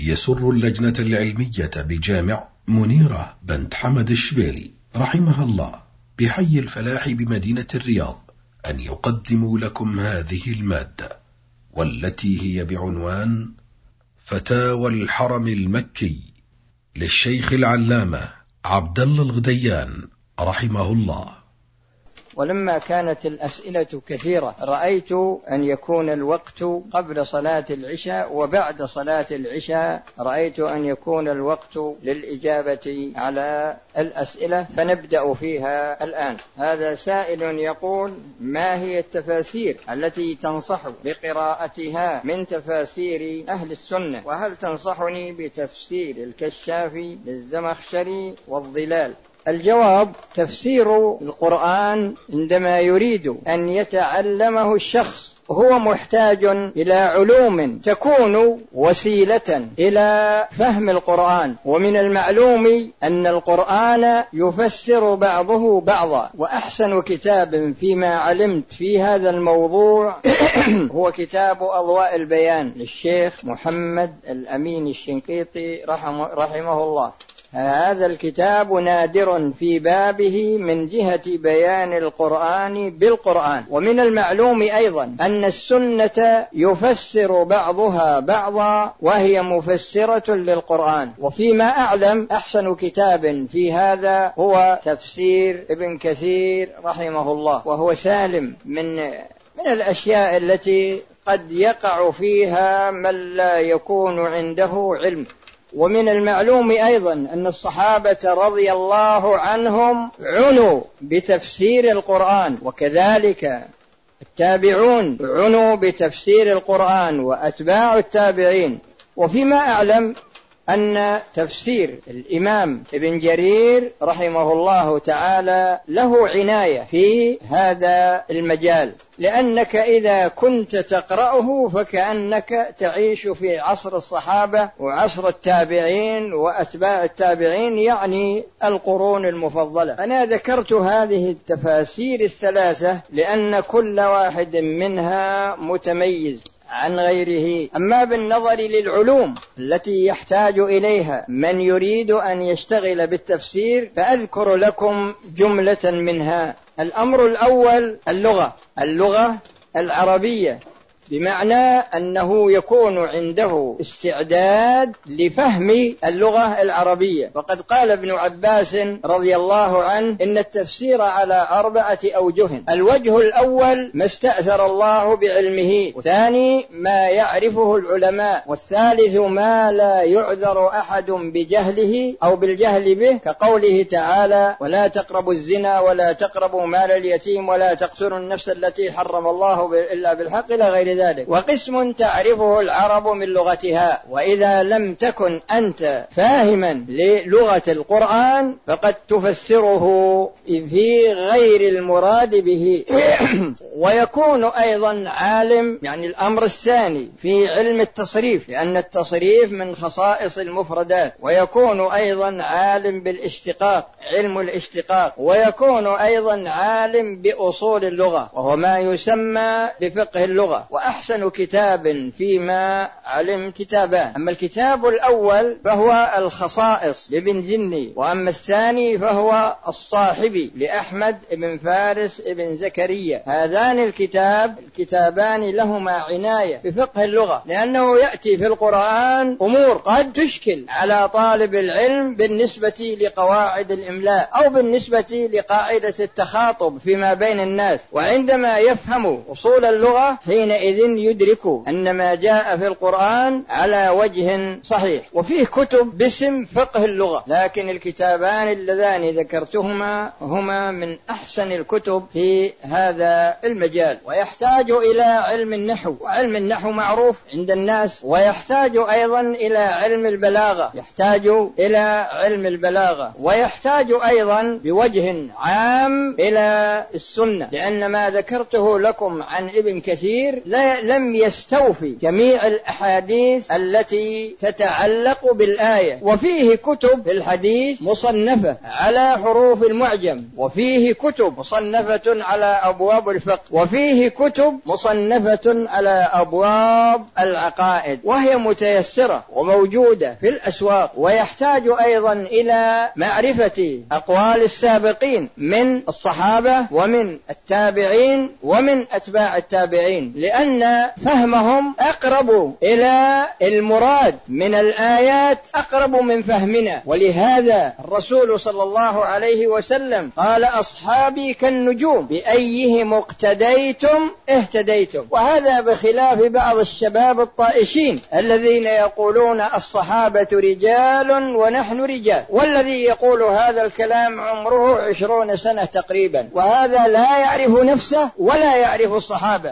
يسر اللجنة العلمية بجامع منيرة بنت حمد الشبيلي رحمها الله بحي الفلاح بمدينة الرياض أن يقدموا لكم هذه المادة، والتي هي بعنوان فتاوى الحرم المكي للشيخ العلامة عبد الله الغديان رحمه الله. ولما كانت الأسئلة كثيرة رأيت أن يكون الوقت قبل صلاة العشاء وبعد صلاة العشاء، رأيت أن يكون الوقت للإجابة على الأسئلة، فنبدأ فيها الآن. هذا سائل يقول: ما هي التفاسير التي تنصح بقراءتها من تفاسير أهل السنة؟ وهل تنصحني بتفسير الكشافي للزمخشري والظلال؟ الجواب: تفسير القرآن عندما يريد أن يتعلمه الشخص هو محتاج إلى علوم تكون وسيلة إلى فهم القرآن، ومن المعلوم أن القرآن يفسر بعضه بعضا، وأحسن كتاب فيما علمت في هذا الموضوع هو كتاب أضواء البيان للشيخ محمد الأمين الشنقيطي رحمه الله. هذا الكتاب نادر في بابه من جهة بيان القرآن بالقرآن. ومن المعلوم أيضا أن السنة يفسر بعضها بعضا وهي مفسرة للقرآن. وفيما أعلم أحسن كتاب في هذا هو تفسير ابن كثير رحمه الله، وهو سالم من الأشياء التي قد يقع فيها من لا يكون عنده علم. ومن المعلوم أيضا أن الصحابة رضي الله عنهم عنوا بتفسير القرآن، وكذلك التابعون عنوا بتفسير القرآن وأتباع التابعين. وفيما أعلم أن تفسير الإمام ابن جرير رحمه الله تعالى له عناية في هذا المجال، لأنك إذا كنت تقرأه فكأنك تعيش في عصر الصحابة وعصر التابعين وأتباع التابعين، يعني القرون المفضلة. أنا ذكرت هذه التفاسير الثلاثة لأن كل واحد منها متميز عن غيره. أما بالنظر للعلوم التي يحتاج إليها من يريد أن يشتغل بالتفسير فأذكر لكم جملة منها. الأمر الأول اللغة العربية، بمعنى أنه يكون عنده استعداد لفهم اللغة العربية. وقد قال ابن عباس رضي الله عنه: إن التفسير على 4 أوجه. الوجه الأول ما استأثر الله بعلمه، والثاني ما يعرفه العلماء، والثالث ما لا يعذر أحد بجهله أو بالجهل به، كقوله تعالى: ولا تقربوا الزنا ولا تقربوا مال اليتيم ولا تقتلوا النفس التي حرم الله إلا بالحق إلى غير ذلك. وقسم تعرفه العرب من لغتها. وإذا لم تكن أنت فاهما للغة القرآن فقد تفسره في غير المراد به. ويكون أيضا عالم، يعني الأمر الثاني، في علم التصريف، لأن التصريف من خصائص المفردات. ويكون أيضا عالم بالاشتقاق، علم الاشتقاق. ويكون أيضا عالم بأصول اللغة، وهو ما يسمى بفقه اللغة. وأحسن كتاب فيما علم كتابان: أما الكتاب الأول فهو الخصائص لابن جني، وأما الثاني فهو الصاحبي لأحمد بن فارس بن زكريا. هذان الكتابان لهما عناية بفقه اللغة، لأنه يأتي في القرآن أمور قد تشكل على طالب العلم بالنسبة لقواعد الإملاء أو بالنسبة لقاعدة التخاطب فيما بين الناس. وعندما يفهم أصول اللغة حينئذ يدرك أن ما جاء في القرآن على وجه صحيح. وفيه كتب باسم فقه اللغة، لكن الكتابان اللذان ذكرتهما هما من أحسن الكتب في هذا المجال. ويحتاج إلى علم النحو، وعلم النحو معروف عند الناس. ويحتاج أيضا إلى علم البلاغة، ويحتاج أيضا بوجه عام إلى السنة، لأن ما ذكرته لكم عن ابن كثير لا لم يستوفي جميع الأحاديث التي تتعلق بالآية. وفيه كتب في الحديث مصنفة على حروف المعجم، وفيه كتب مصنفة على أبواب الفقه، وفيه كتب مصنفة على أبواب العقائد، وهي متيسرة وموجودة في الأسواق. ويحتاج أيضا إلى معرفة أقوال السابقين من الصحابة ومن التابعين ومن أتباع التابعين، لأن فهمهم أقرب إلى المراد من الآيات، أقرب من فهمنا. ولهذا الرسول صلى الله عليه وسلم قال: أصحابي كالنجوم بأيهم اقتديتم اهتديتم. وهذا بخلاف بعض الشباب الطائشين الذين يقولون الصحابة رجال ونحن رجال، والذي يقول هذا الكلام عمره 20 سنة تقريبا، وهذا لا يعرف نفسه ولا يعرف الصحابة.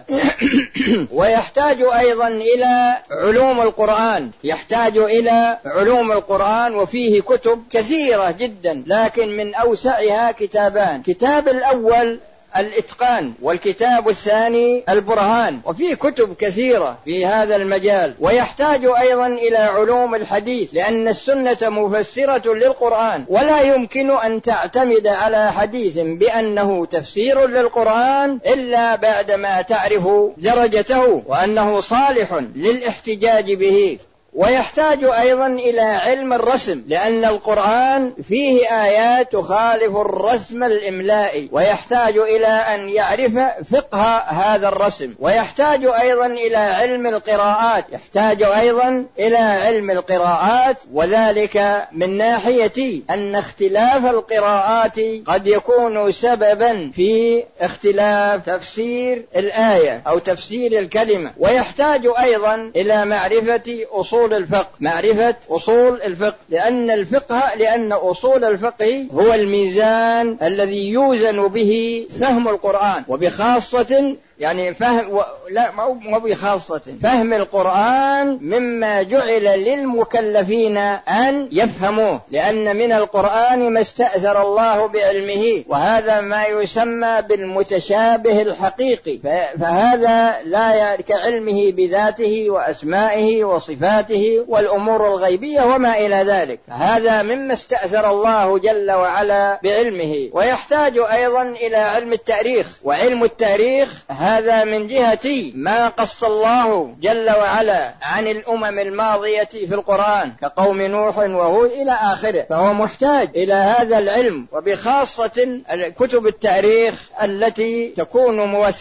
ويحتاج أيضا إلى علوم القرآن، يحتاج إلى علوم القرآن، وفيه كتب كثيرة جدا، لكن من أوسعها كتابان: كتاب الأول الإتقان، والكتاب الثاني البرهان. وفيه كتب كثيرة في هذا المجال. ويحتاج أيضا إلى علوم الحديث، لأن السنة مفسرة للقرآن، ولا يمكن أن تعتمد على حديث بأنه تفسير للقرآن إلا بعدما تعرف درجته وأنه صالح للاحتجاج به. ويحتاج أيضا إلى علم الرسم، لأن القرآن فيه آيات تخالف الرسم الإملائي، ويحتاج إلى أن يعرف فقه هذا الرسم. ويحتاج أيضا إلى علم القراءات، يحتاج أيضا إلى علم القراءات، وذلك من ناحية أن اختلاف القراءات قد يكون سببا في اختلاف تفسير الآية أو تفسير الكلمة. ويحتاج أيضا إلى معرفة أصول الفقه، معرفة أصول الفقه، لأن أصول الفقه هو الميزان الذي يوزن به فهم القرآن، وبخاصة يعني فهم القرآن مما جعل للمكلفين أن يفهموه، لأن من القرآن ما استأثر الله بعلمه، وهذا ما يسمى بالمتشابه الحقيقي، فهذا لا كعلمه بذاته وأسمائه وصفاته والأمور الغيبية وما إلى ذلك، هذا مما استأثر الله جل وعلا بعلمه. ويحتاج أيضا إلى علم التاريخ، وعلم التاريخ هذا من جهة ما قص الله جل وعلا عن الأمم الماضية في القرآن كقوم نوح وهود إلى آخره، فهو محتاج إلى هذا العلم، وبخاصة كتب التاريخ التي تكون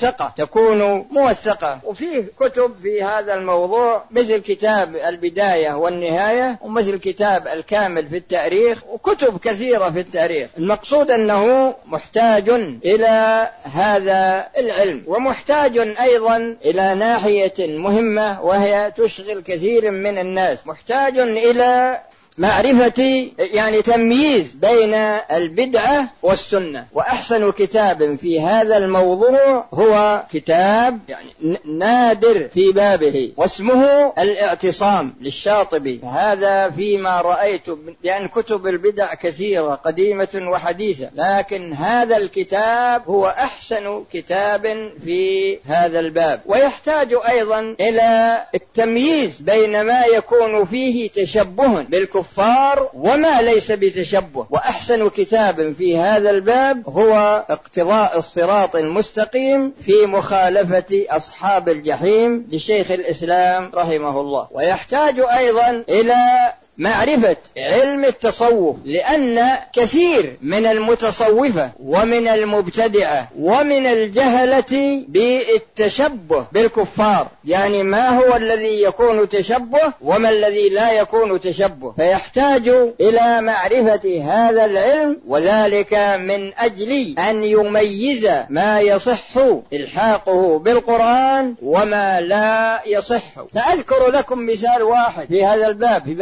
موثقة. وفيه كتب في هذا الموضوع مثل كتاب البداية والنهاية، ومثل كتاب الكامل في التاريخ، وكتب كثيرة في التاريخ. المقصود أنه محتاج إلى هذا العلم، ومحتاج أيضا إلى ناحية مهمة وهي تشغل كثير من الناس، محتاج إلى معرفة يعني تمييز بين البدعة والسنة. وأحسن كتاب في هذا الموضوع هو كتاب يعني نادر في بابه، واسمه الاعتصام للشاطبي. هذا فيما رأيت، لأن كتب البدع كثيرة قديمة وحديثة، لكن هذا الكتاب هو أحسن كتاب في هذا الباب. ويحتاج أيضا إلى التمييز بين ما يكون فيه تشبه بالكفار وما ليس بتشبه. وأحسن كتاب في هذا الباب هو اقتضاء الصراط المستقيم في مخالفة أصحاب الجحيم لشيخ الإسلام رحمه الله. ويحتاج أيضا إلى معرفة علم التصوف، لأن كثير من المتصوفة ومن المبتدعة ومن الجهلة بالتشبه بالكفار، يعني ما هو الذي يكون تشبه وما الذي لا يكون تشبه، فيحتاج إلى معرفة هذا العلم، وذلك من أجل أن يميز ما يصح إلحاقه بالقرآن وما لا يصح. فأذكر لكم مثال واحد في هذا الباب، في باب التصوف.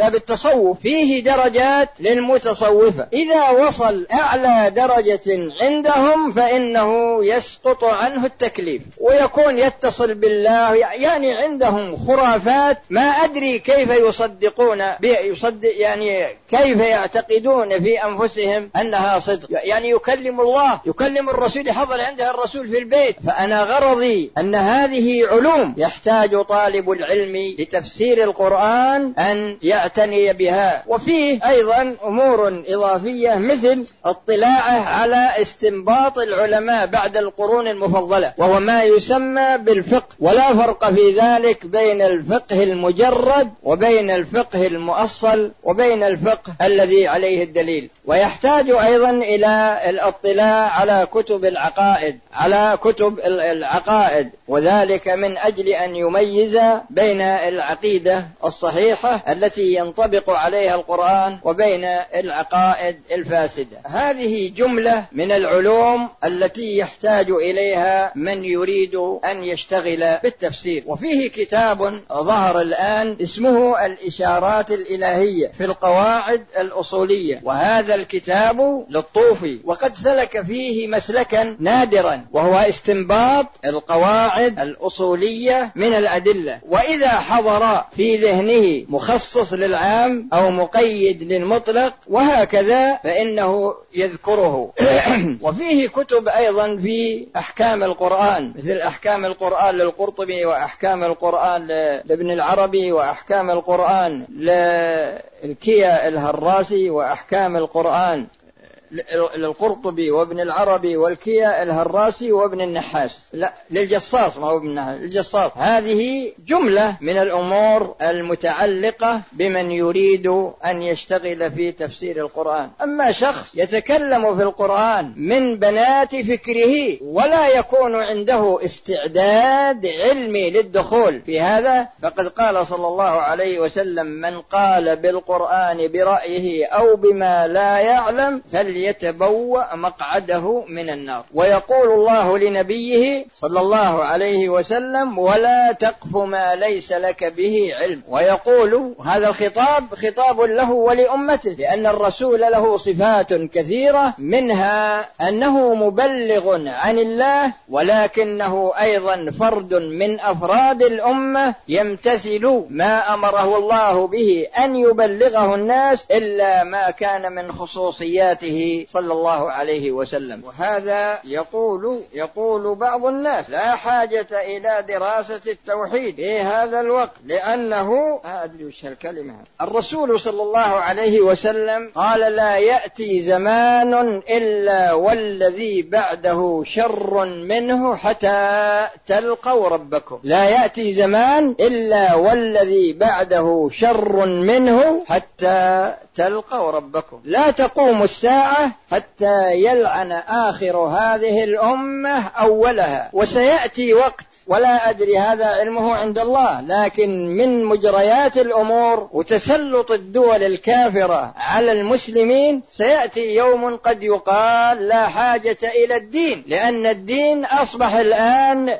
التصوف فيه درجات للمتصوفة، إذا وصل أعلى درجة عندهم فإنه يسقط عنه التكليف ويكون يتصل بالله، يعني عندهم خرافات ما أدري كيف يصدقون يعني كيف يعتقدون في أنفسهم أنها صدق، يعني يكلم الله يكلم الرسول، يحضر عندها الرسول في البيت. فأنا غرضي أن هذه علوم يحتاج طالب العلم لتفسير القرآن أن يعتني بها. وفيه أيضا أمور إضافية مثل اطلاعه على استنباط العلماء بعد القرون المفضلة، وهو ما يسمى بالفقه، ولا فرق في ذلك بين الفقه المجرد وبين الفقه المؤصل وبين الفقه الذي عليه الدليل. ويحتاج أيضا إلى الاطلاع على كتب العقائد، وذلك من أجل أن يميز بين العقيدة الصحيحة التي ينطبق عليها القرآن وبين العقائد الفاسدة. هذه جملة من العلوم التي يحتاج إليها من يريد أن يشتغل بالتفسير. وفيه كتاب ظهر الآن اسمه الإشارات الإلهية في القواعد الأصولية، وهذا الكتاب للطوفي، وقد سلك فيه مسلكا نادرا وهو استنباط القواعد الأصولية من الأدلة، وإذا حضر في ذهنه مخصص للعام أو مقيد للمطلق وهكذا فإنه يذكره. وفيه كتب أيضا في أحكام القرآن، مثل أحكام القرآن للقرطبي، وأحكام القرآن لابن العربي، وأحكام القرآن للكيا الهراسي، وأحكام القرآن للقرطبي وابن العربي والكيا الهراسي وابن النحاس، لا للجصاص، ما هو ابن النحاس، الجصاص. هذه جملة من الأمور المتعلقة بمن يريد أن يشتغل في تفسير القرآن. أما شخص يتكلم في القرآن من بنات فكره ولا يكون عنده استعداد علمي للدخول في هذا، فقد قال صلى الله عليه وسلم: من قال بالقرآن برأيه أو بما لا يعلم فليتبوأ مقعده من النار. ويقول الله لنبيه صلى الله عليه وسلم: ولا تقف ما ليس لك به علم. ويقول هذا الخطاب خطاب له ولأمته، لأن الرسول له صفات كثيرة، منها أنه مبلغ عن الله، ولكنه أيضا فرد من أفراد الأمة يمتثل ما أمره الله به أن يبلغه الناس إلا ما كان من خصوصياته صلى الله عليه وسلم. وهذا يقول بعض الناس: لا حاجة إلى دراسة التوحيد في هذا الوقت، لأنه أدري وش الكلمة. الرسول صلى الله عليه وسلم قال: لا يأتي زمان إلا والذي بعده شر منه حتى تلقوا ربكم. لا يأتي زمان إلا والذي بعده شر منه حتى تلقوا ربكم. لا تقوم الساعة حتى يلعن آخر هذه الأمة أولها. وسيأتي وقت ولا أدري، هذا علمه عند الله، لكن من مجريات الأمور وتسلط الدول الكافرة على المسلمين سيأتي يوم قد يقال لا حاجة إلى الدين، لأن الدين أصبح الآن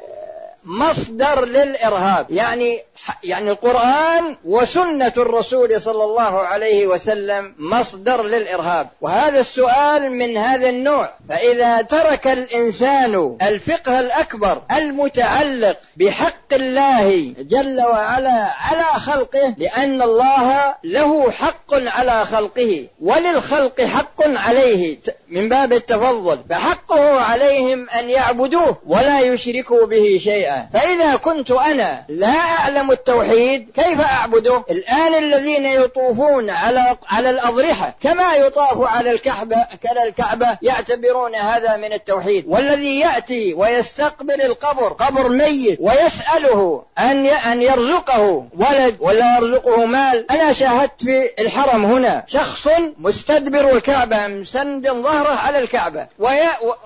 مصدر للإرهاب. يعني القرآن وسنة الرسول صلى الله عليه وسلم مصدر للإرهاب. وهذا السؤال من هذا النوع. فإذا ترك الإنسان الفقه الأكبر المتعلق بحق الله جل وعلا على خلقه، لأن الله له حق على خلقه وللخلق حق عليه من باب التفضل، فحقه عليهم أن يعبدوه ولا يشركوا به شيئا. فإذا كنت أنا لا أعلم التوحيد كيف أعبده؟ الآن الذين يطوفون على الأضرحة كما يطاف على الكعبة يعتبرون هذا من التوحيد. والذي يأتي ويستقبل القبر، قبر ميت، ويسأله أن يرزقه ولد ولا يرزقه مال. أنا شاهدت في الحرم هنا شخص مستدبر الكعبة مسند ظهره على الكعبة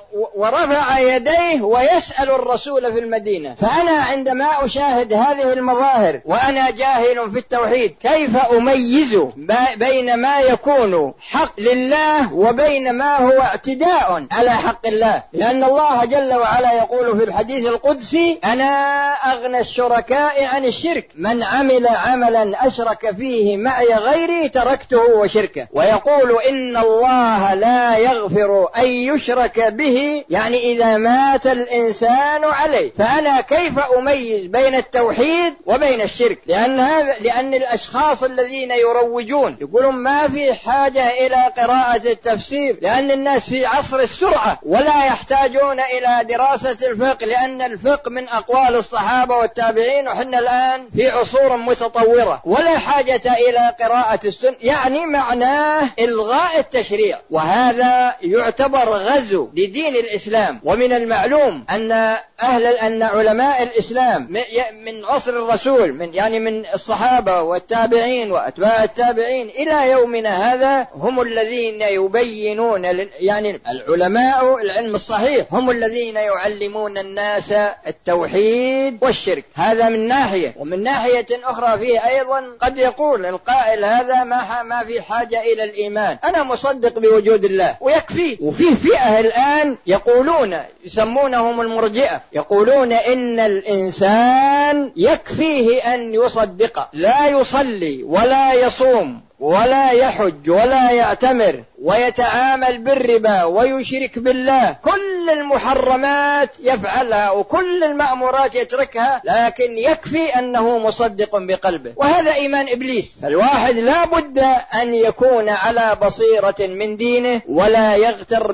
ورفع يديه ويسأل الرسول في المدينة. فأنا عندما أشاهد هذه المظاهر وأنا جاهل في التوحيد كيف أميز بين ما يكون حق لله وبين ما هو اعتداء على حق الله؟ لأن الله جل وعلا يقول في الحديث القدسي: أنا أغنى الشركاء عن الشرك، من عمل عملا أشرك فيه معي غيري تركته وشركه. ويقول: إن الله لا يغفر أن يشرك به، يعني إذا مات الإنسان عليه. فأنا كيف أميز بين التوحيد وبين الشرك؟ لأن الأشخاص الذين يروجون يقولون ما في حاجة إلى قراءة التفسير، لأن الناس في عصر السرعة ولا يحتاجون إلى دراسة الفقه، لأن الفقه من أقوال الصحابة والتابعين، وحنا الآن في عصور متطورة ولا حاجة إلى قراءة السنة. يعني معناه إلغاء التشريع، وهذا يعتبر غزو لدين الإسلام. ومن المعلوم أن علماء الإسلام من عصر الرسول، من الصحابة والتابعين وأتباع التابعين إلى يومنا هذا، هم الذين يبينون، يعني العلماء العلم الصحيح هم الذين يعلمون الناس التوحيد والشرك. هذا من ناحية. ومن ناحية أخرى فيه أيضا قد يقول القائل: هذا ما في حاجة إلى الإيمان، أنا مصدق بوجود الله ويكفي. وفيه فئة الآن يقولون، يسمونهم المرجئة، يقولون إن الإنسان يكفيه أن يصدق، لا يصلي ولا يصوم ولا يحج ولا يعتمر ويتعامل بالربا ويشرك بالله، كل المحرمات يفعلها وكل المأمورات يتركها، لكن يكفي أنه مصدق بقلبه. وهذا إيمان إبليس. فالواحد لا بد أن يكون على بصيرة من دينه ولا يغتر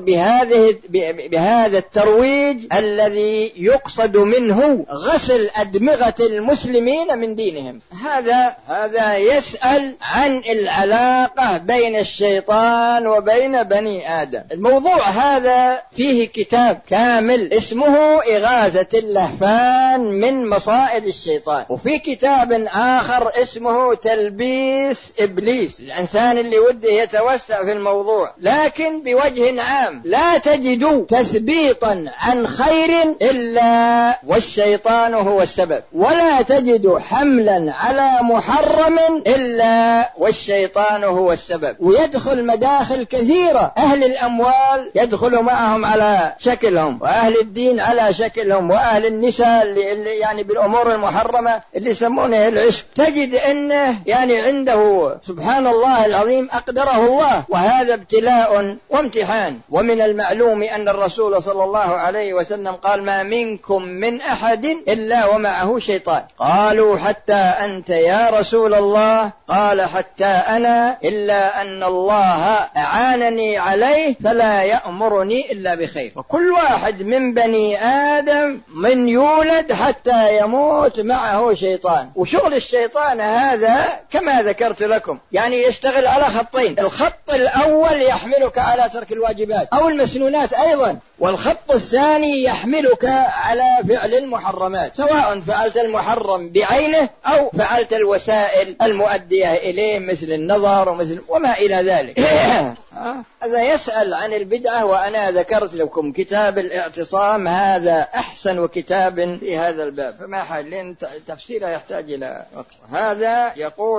بهذا الترويج الذي يقصد منه غسل أدمغة المسلمين من دينهم. هذا يسأل عن العلاقة بين الشيطان وبين بني آدم. الموضوع هذا فيه كتاب كامل اسمه إغاثة اللهفان من مصائد الشيطان، وفي كتاب آخر اسمه تلبيس إبليس. الإنسان اللي وده يتوسع في الموضوع، لكن بوجه عام لا تجد تثبيطا عن خير إلا والشيطان هو السبب، ولا تجد حملا على محرم إلا والشيطان هو السبب. ويدخل مداخل كثيرة. أهل الأموال يدخل معهم على شكلهم، وأهل الدين على شكلهم، وأهل النساء اللي يعني بالأمور المحرمة اللي يسمونه العشق، تجد أنه يعني عنده سبحان الله العظيم أقدره الله. وهذا ابتلاء وامتحان. ومن المعلوم أن الرسول صلى الله عليه وسلم قال: ما منكم من أحد إلا ومعه شيطان. قالوا: حتى أنت يا رسول الله؟ قال: حتى أنا، إلا أن الله أعانني عليه فلا يأمرني إلا بخير. وكل واحد من بني آدم من يولد حتى يموت معه شيطان. وشغل الشيطان هذا كما ذكرت لكم يعني يشتغل على خطين: الخط الأول يحملك على ترك الواجبات أو المسنونات أيضا، والخط الثاني يحملك على فعل المحرمات، سواء فعلت المحرم بعينه أو فعلت الوسائل المؤدية إليه مثل النظر وما إلى ذلك. هذا يسأل عن البدعة، وأنا ذكرت لكم كتاب الاعتصام، هذا أحسن كتاب في هذا الباب، فما حال لأن تفسيره يحتاج إلى وقت. هذا يقول: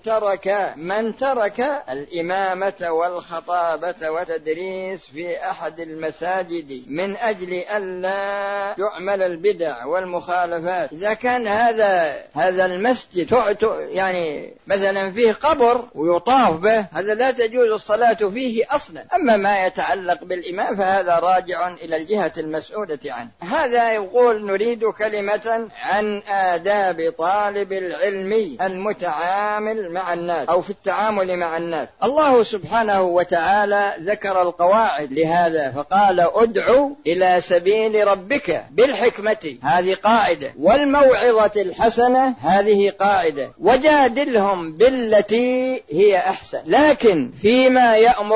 من ترك الإمامة والخطابة وتدريس في أحد المساجد من أجل ألا يعمل البدع والمخالفات، إذا كان هذا المسجد يعني مثلا فيه قبر ويطاف به، هذا لا تجوز الصلاة فيه أصلا. أما ما يتعلق بالإمام فهذا راجع إلى الجهة المسؤولة عنه. هذا يقول: نريد كلمة عن آداب طالب العلم المتعامل مع الناس أو في التعامل مع الناس. الله سبحانه وتعالى ذكر القواعد لهذا فقال: ادعو إلى سبيل ربك بالحكمة، هذه قاعدة، والموعظة الحسنة، هذه قاعدة، وجادلهم بالتي هي أحسن. لكن فيما يأمر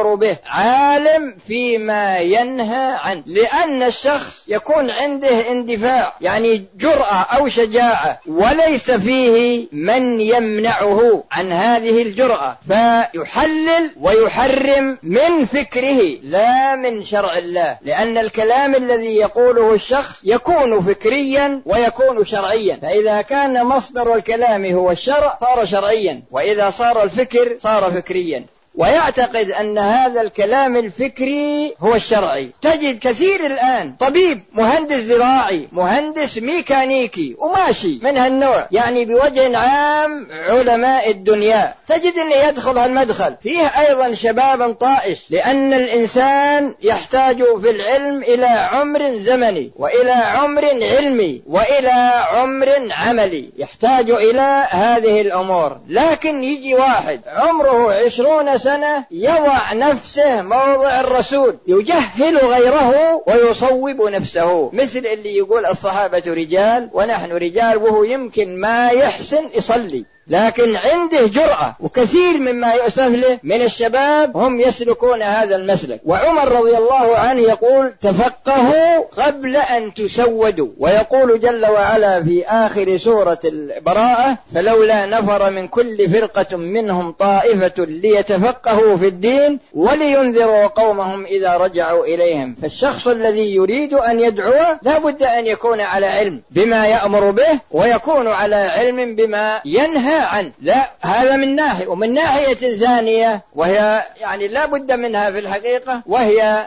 يأمر به، عالم فيما ينهى عنه، لأن الشخص يكون عنده اندفاع، يعني جرأة أو شجاعة، وليس فيه من يمنعه عن هذه الجرأة، فيحلل ويحرم من فكره لا من شرع الله، لأن الكلام الذي يقوله الشخص يكون فكريا ويكون شرعيا، فإذا كان مصدر الكلام هو الشرع صار شرعيا، وإذا صار الفكر صار فكريا، ويعتقد أن هذا الكلام الفكري هو الشرعي. تجد كثير الآن طبيب، مهندس زراعي، مهندس ميكانيكي وماشي من هالنوع، يعني بوجه عام علماء الدنيا، تجد أنه يدخل هالمدخل. فيه أيضا شباب طائش، لأن الإنسان يحتاج في العلم إلى عمر زمني، وإلى عمر علمي، وإلى عمر عملي، يحتاج إلى هذه الأمور. لكن يجي واحد عمره 20 سنة يضع نفسه موضع الرسول، يجهل غيره ويصوب نفسه، مثل اللي يقول الصحابة رجال ونحن رجال، وهو يمكن ما يحسن يصلي لكن عنده جرأة. وكثير مما يؤسف له من الشباب هم يسلكون هذا المسلك. وعمر رضي الله عنه يقول تفقهوا قبل أن تسودوا، ويقول جل وعلا في آخر سورة البراءة فلولا نفر من كل فرقة منهم طائفة ليتفقهوا في الدين ولينذروا قومهم إذا رجعوا إليهم. فالشخص الذي يريد أن يدعو لا بد أن يكون على علم بما يأمر به، ويكون على علم بما ينهى عنه. لا، هذا من ناحية. ومن ناحية ثانية وهي يعني لا بد منها في الحقيقة، وهي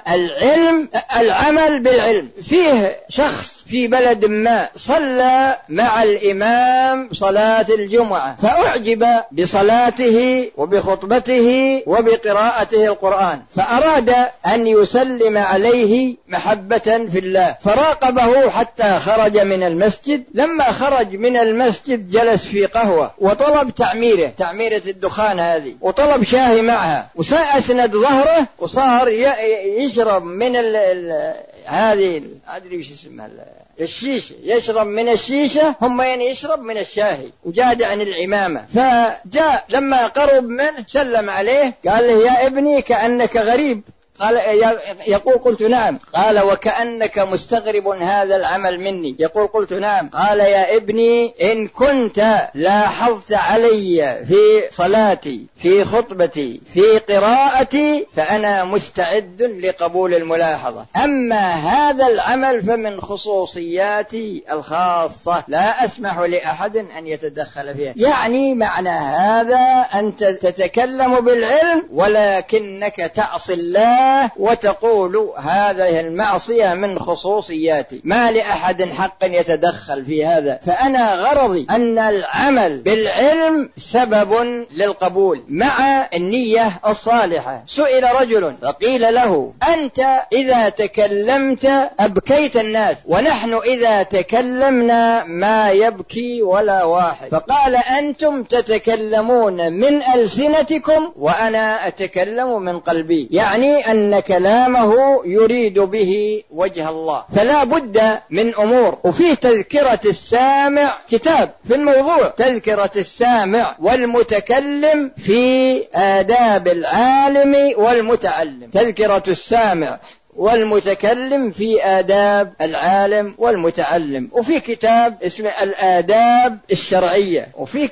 العمل بالعلم. فيه شخص في بلد ما صلى مع الإمام صلاة الجمعة، فأعجب بصلاته وبخطبته وبقراءته القرآن، فأراد أن يسلم عليه محبة في الله، فراقبه حتى خرج من المسجد. لما خرج من المسجد جلس في قهوة وطلب تعميرة الدخان هذه، وطلب شاهي معها، وسأسند ظهره وصار يشرب من هذه أدري وش اسمها الشيشة، يشرب من الشيشة، هم يعني يشرب من الشاهي، وجاد عن العمامة. فجاء لما قرب منه سلم عليه، قال له يا ابني كأنك غريب. قال يقول قلت نعم. قال وكأنك مستغرب هذا العمل مني. يقول قلت نعم. قال يا ابني إن كنت لاحظت علي في صلاتي، في خطبتي، في قراءتي، فأنا مستعد لقبول الملاحظة. أما هذا العمل فمن خصوصياتي الخاصة، لا أسمح لأحد أن يتدخل فيها. يعني معنى هذا أنت تتكلم بالعلم ولكنك تعصي الله وتقول هذه المعصية من خصوصياتي، ما لأحد حق يتدخل في هذا. فأنا غرضي أن العمل بالعلم سبب للقبول مع النية الصالحة. سئل رجل فقيل له أنت إذا تكلمت أبكيت الناس، ونحن إذا تكلمنا ما يبكي ولا واحد. فقال أنتم تتكلمون من ألسنتكم وأنا أتكلم من قلبي، يعني أن كلامه يريد به وجه الله. فلا بد من أمور. وفيه تذكرة السامع، كتاب في الموضوع، تذكرة السامع والمتكلم في آداب العالم والمتعلم. تذكرة السامع والمتكلم في آداب العالم والمتعلم. وفي كتاب اسمه الآداب الشرعية، وفي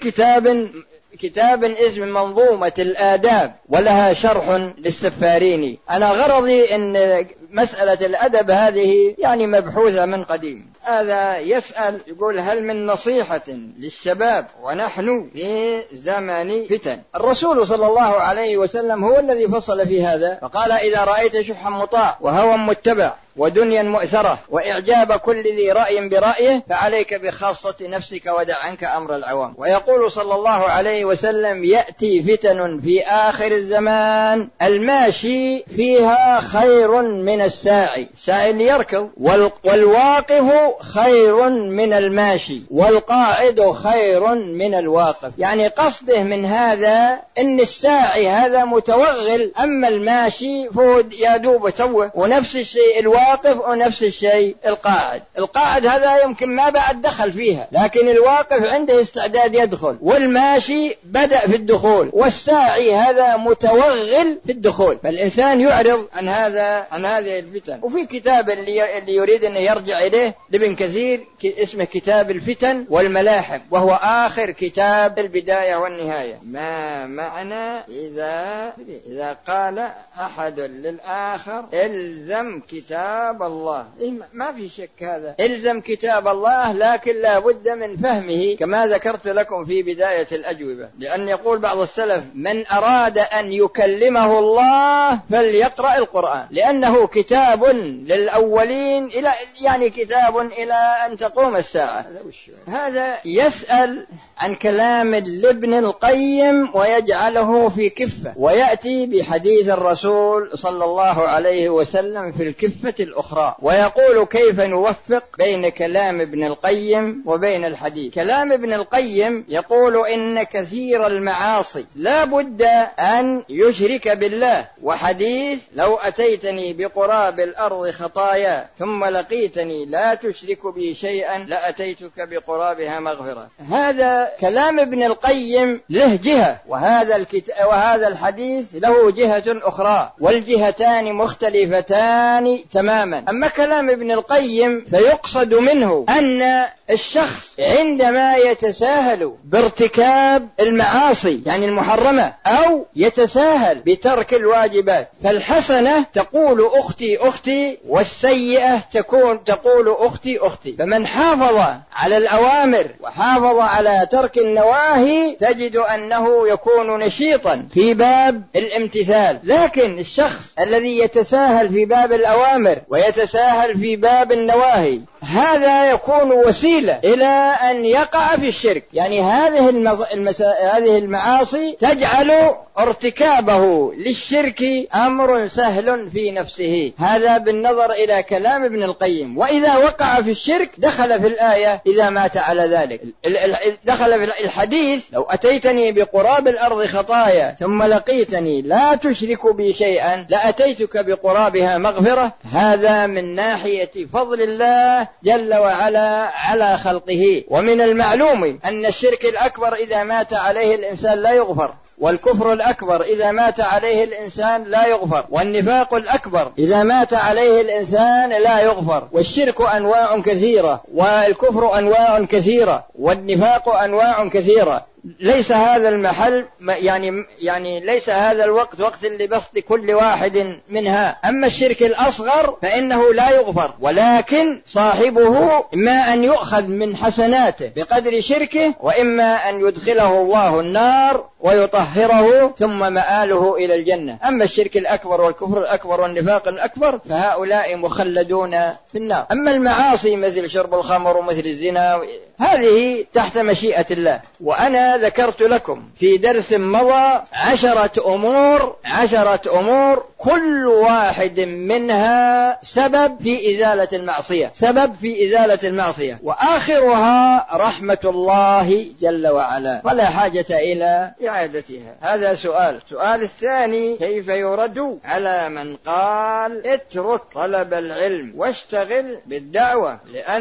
كتاب اسم منظومة الآداب، ولها شرح للسفاريني. أنا غرضي أن مسألة الأدب هذه يعني مبحوثة من قديم. هذا يسأل يقول هل من نصيحة للشباب ونحن في زمن فتن؟ الرسول صلى الله عليه وسلم هو الذي فصل في هذا، فقال إذا رأيت شحا مطاع وهوى متبع ودنيا مؤثرة وإعجاب كل ذي رأي برأيه فعليك بخاصة نفسك ودع عنك أمر العوام. ويقول صلى الله عليه وسلم يأتي فتن في آخر الزمان الماشي فيها خير من الساعي، الساعي اللي يركض، والواقف خير من الماشي، والقاعد خير من الواقف. يعني قصده من هذا أن الساعي هذا متوغل، أما الماشي فهو يدوب توه. ونفس الشيء الواقف الواقف ونفس الشيء القاعد هذا يمكن ما بعد دخل فيها، لكن الواقف عنده استعداد يدخل، والماشي بدأ في الدخول، والساعي هذا متوغل في الدخول. فالإنسان يعرض عن هذه الفتن. وفي كتاب اللي يريد أن يرجع إليه لابن كثير اسمه كتاب الفتن والملاحم، وهو آخر كتاب البداية والنهاية. ما معنى إذا قال أحد للآخر إلزم كتاب الله؟ ما في شك هذا إلزم كتاب الله، لكن لا بد من فهمه كما ذكرت لكم في بداية الأجوبة. لأن يقول بعض السلف: من أراد أن يكلمه الله فليقرأ القرآن، لأنه كتاب للأولين يعني كتاب إلى أن تقوم الساعة. هذا يسأل عن كلام لابن القيم ويجعله في كفة، ويأتي بحديث الرسول صلى الله عليه وسلم في الكفة الأخرى، ويقول: كيف نوفق بين كلام ابن القيم وبين الحديث؟ كلام ابن القيم يقول: إن كثير المعاصي لا بد أن يشرك بالله، وحديث: لو أتيتني بقراب الأرض خطايا ثم لقيتني لا تشرك بي شيئا لأتيتك بقرابها مغفرة. هذا كلام ابن القيم له جهة، وهذا الحديث له جهة أخرى، والجهتان مختلفتان تماما. أما كلام ابن القيم فيقصد منه أن الشخص عندما يتساهل بارتكاب المعاصي يعني المحرمة، أو يتساهل بترك الواجبات، فالحسنة تقول أختي أختي، والسيئة تقول أختي أختي. فمن حافظ على الأوامر وحافظ على ترك النواهي تجد أنه يكون نشيطا في باب الامتثال. لكن الشخص الذي يتساهل في باب الأوامر ويتساهل في باب النواهي هذا يكون وسيلة إلى أن يقع في الشرك. يعني هذه المعاصي تجعل ارتكابه للشرك أمر سهل في نفسه. هذا بالنظر إلى كلام ابن القيم. وإذا وقع في الشرك دخل في الآية: إذا مات على ذلك. دخل في الحديث: لو أتيتني بقراب الأرض خطايا ثم لقيتني لا تشرك بي شيئا لأتيتك بقرابها مغفرة. هذا من ناحية فضل الله جل وعلا على خلقه. ومن المعلوم أن الشرك الأكبر إذا مات عليه الإنسان لا يغفر، والكفر الأكبر إذا مات عليه الإنسان لا يغفر، والنفاق الأكبر إذا مات عليه الإنسان لا يغفر. والشرك أنواع كثيرة، والكفر أنواع كثيرة، والنفاق أنواع كثيرة. ليس هذا المحل يعني ليس هذا الوقت وقت لبسط كل واحد منها. أما الشرك الأصغر فإنه لا يغفر، ولكن صاحبه إما أن يؤخذ من حسناته بقدر شركه، وإما أن يدخله الله النار ويطهره ثم مآله إلى الجنة. أما الشرك الأكبر والكفر الأكبر والنفاق الأكبر فهؤلاء مخلدون في النار. أما المعاصي مثل شرب الخمر ومثل الزنا هذه تحت مشيئة الله. وأنا ذكرت لكم في درس مضى 10 أمور كل واحد منها سبب في إزالة المعصية، وآخرها رحمة الله جل وعلا، ولا حاجة إلى إعادتها. هذا سؤال الثاني: كيف يرد على من قال اترك طلب العلم واشتغل بالدعوة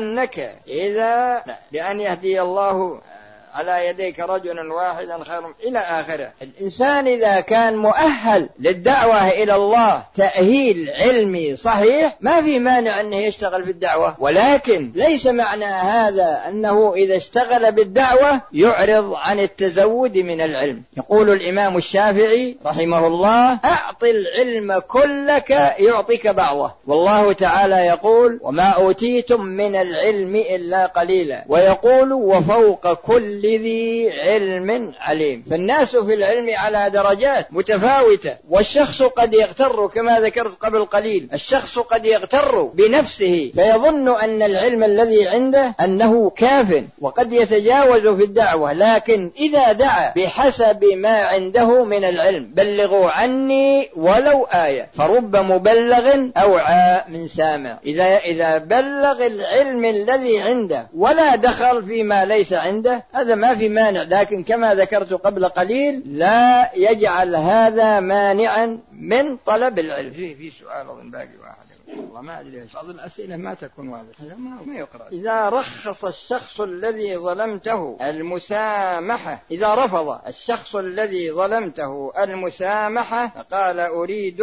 لأن يهدي الله على يديك رجلا واحدا خير إلى آخره. الإنسان إذا كان مؤهل للدعوة إلى الله تأهيل علمي صحيح ما في مانع أنه يشتغل في الدعوة، ولكن ليس معنى هذا أنه إذا اشتغل بالدعوة يعرض عن التزود من العلم. يقول الإمام الشافعي رحمه الله: أعط العلم كلك يعطيك بعضه. والله تعالى يقول: وما أوتيتم من العلم إلا قليلا. ويقول: وفوق كل ذي علم عليم. فالناس في العلم على درجات متفاوتة، والشخص قد يغتر كما ذكرت قبل قليل، الشخص قد يغتر بنفسه فيظن أن العلم الذي عنده أنه كاف، وقد يتجاوز في الدعوة. لكن إذا دعا بحسب ما عنده من العلم: بلغوا عني ولو آية، فرب مبلغ أوعى من سامع. إذا بلغ العلم الذي عنده ولا دخل فيما ليس عنده هذا ما في مانع، لكن كما ذكرت قبل قليل لا يجعل هذا مانعا من طلب العلم. في سؤال أظن باقي واحد. والله ما أدري، بعض الأسئلة ما تكون واضحة، هذا ما يقرأ. إذا رخص الشخص الذي ظلمته المسامحة، إذا رفض الشخص الذي ظلمته المسامحة فقال أريد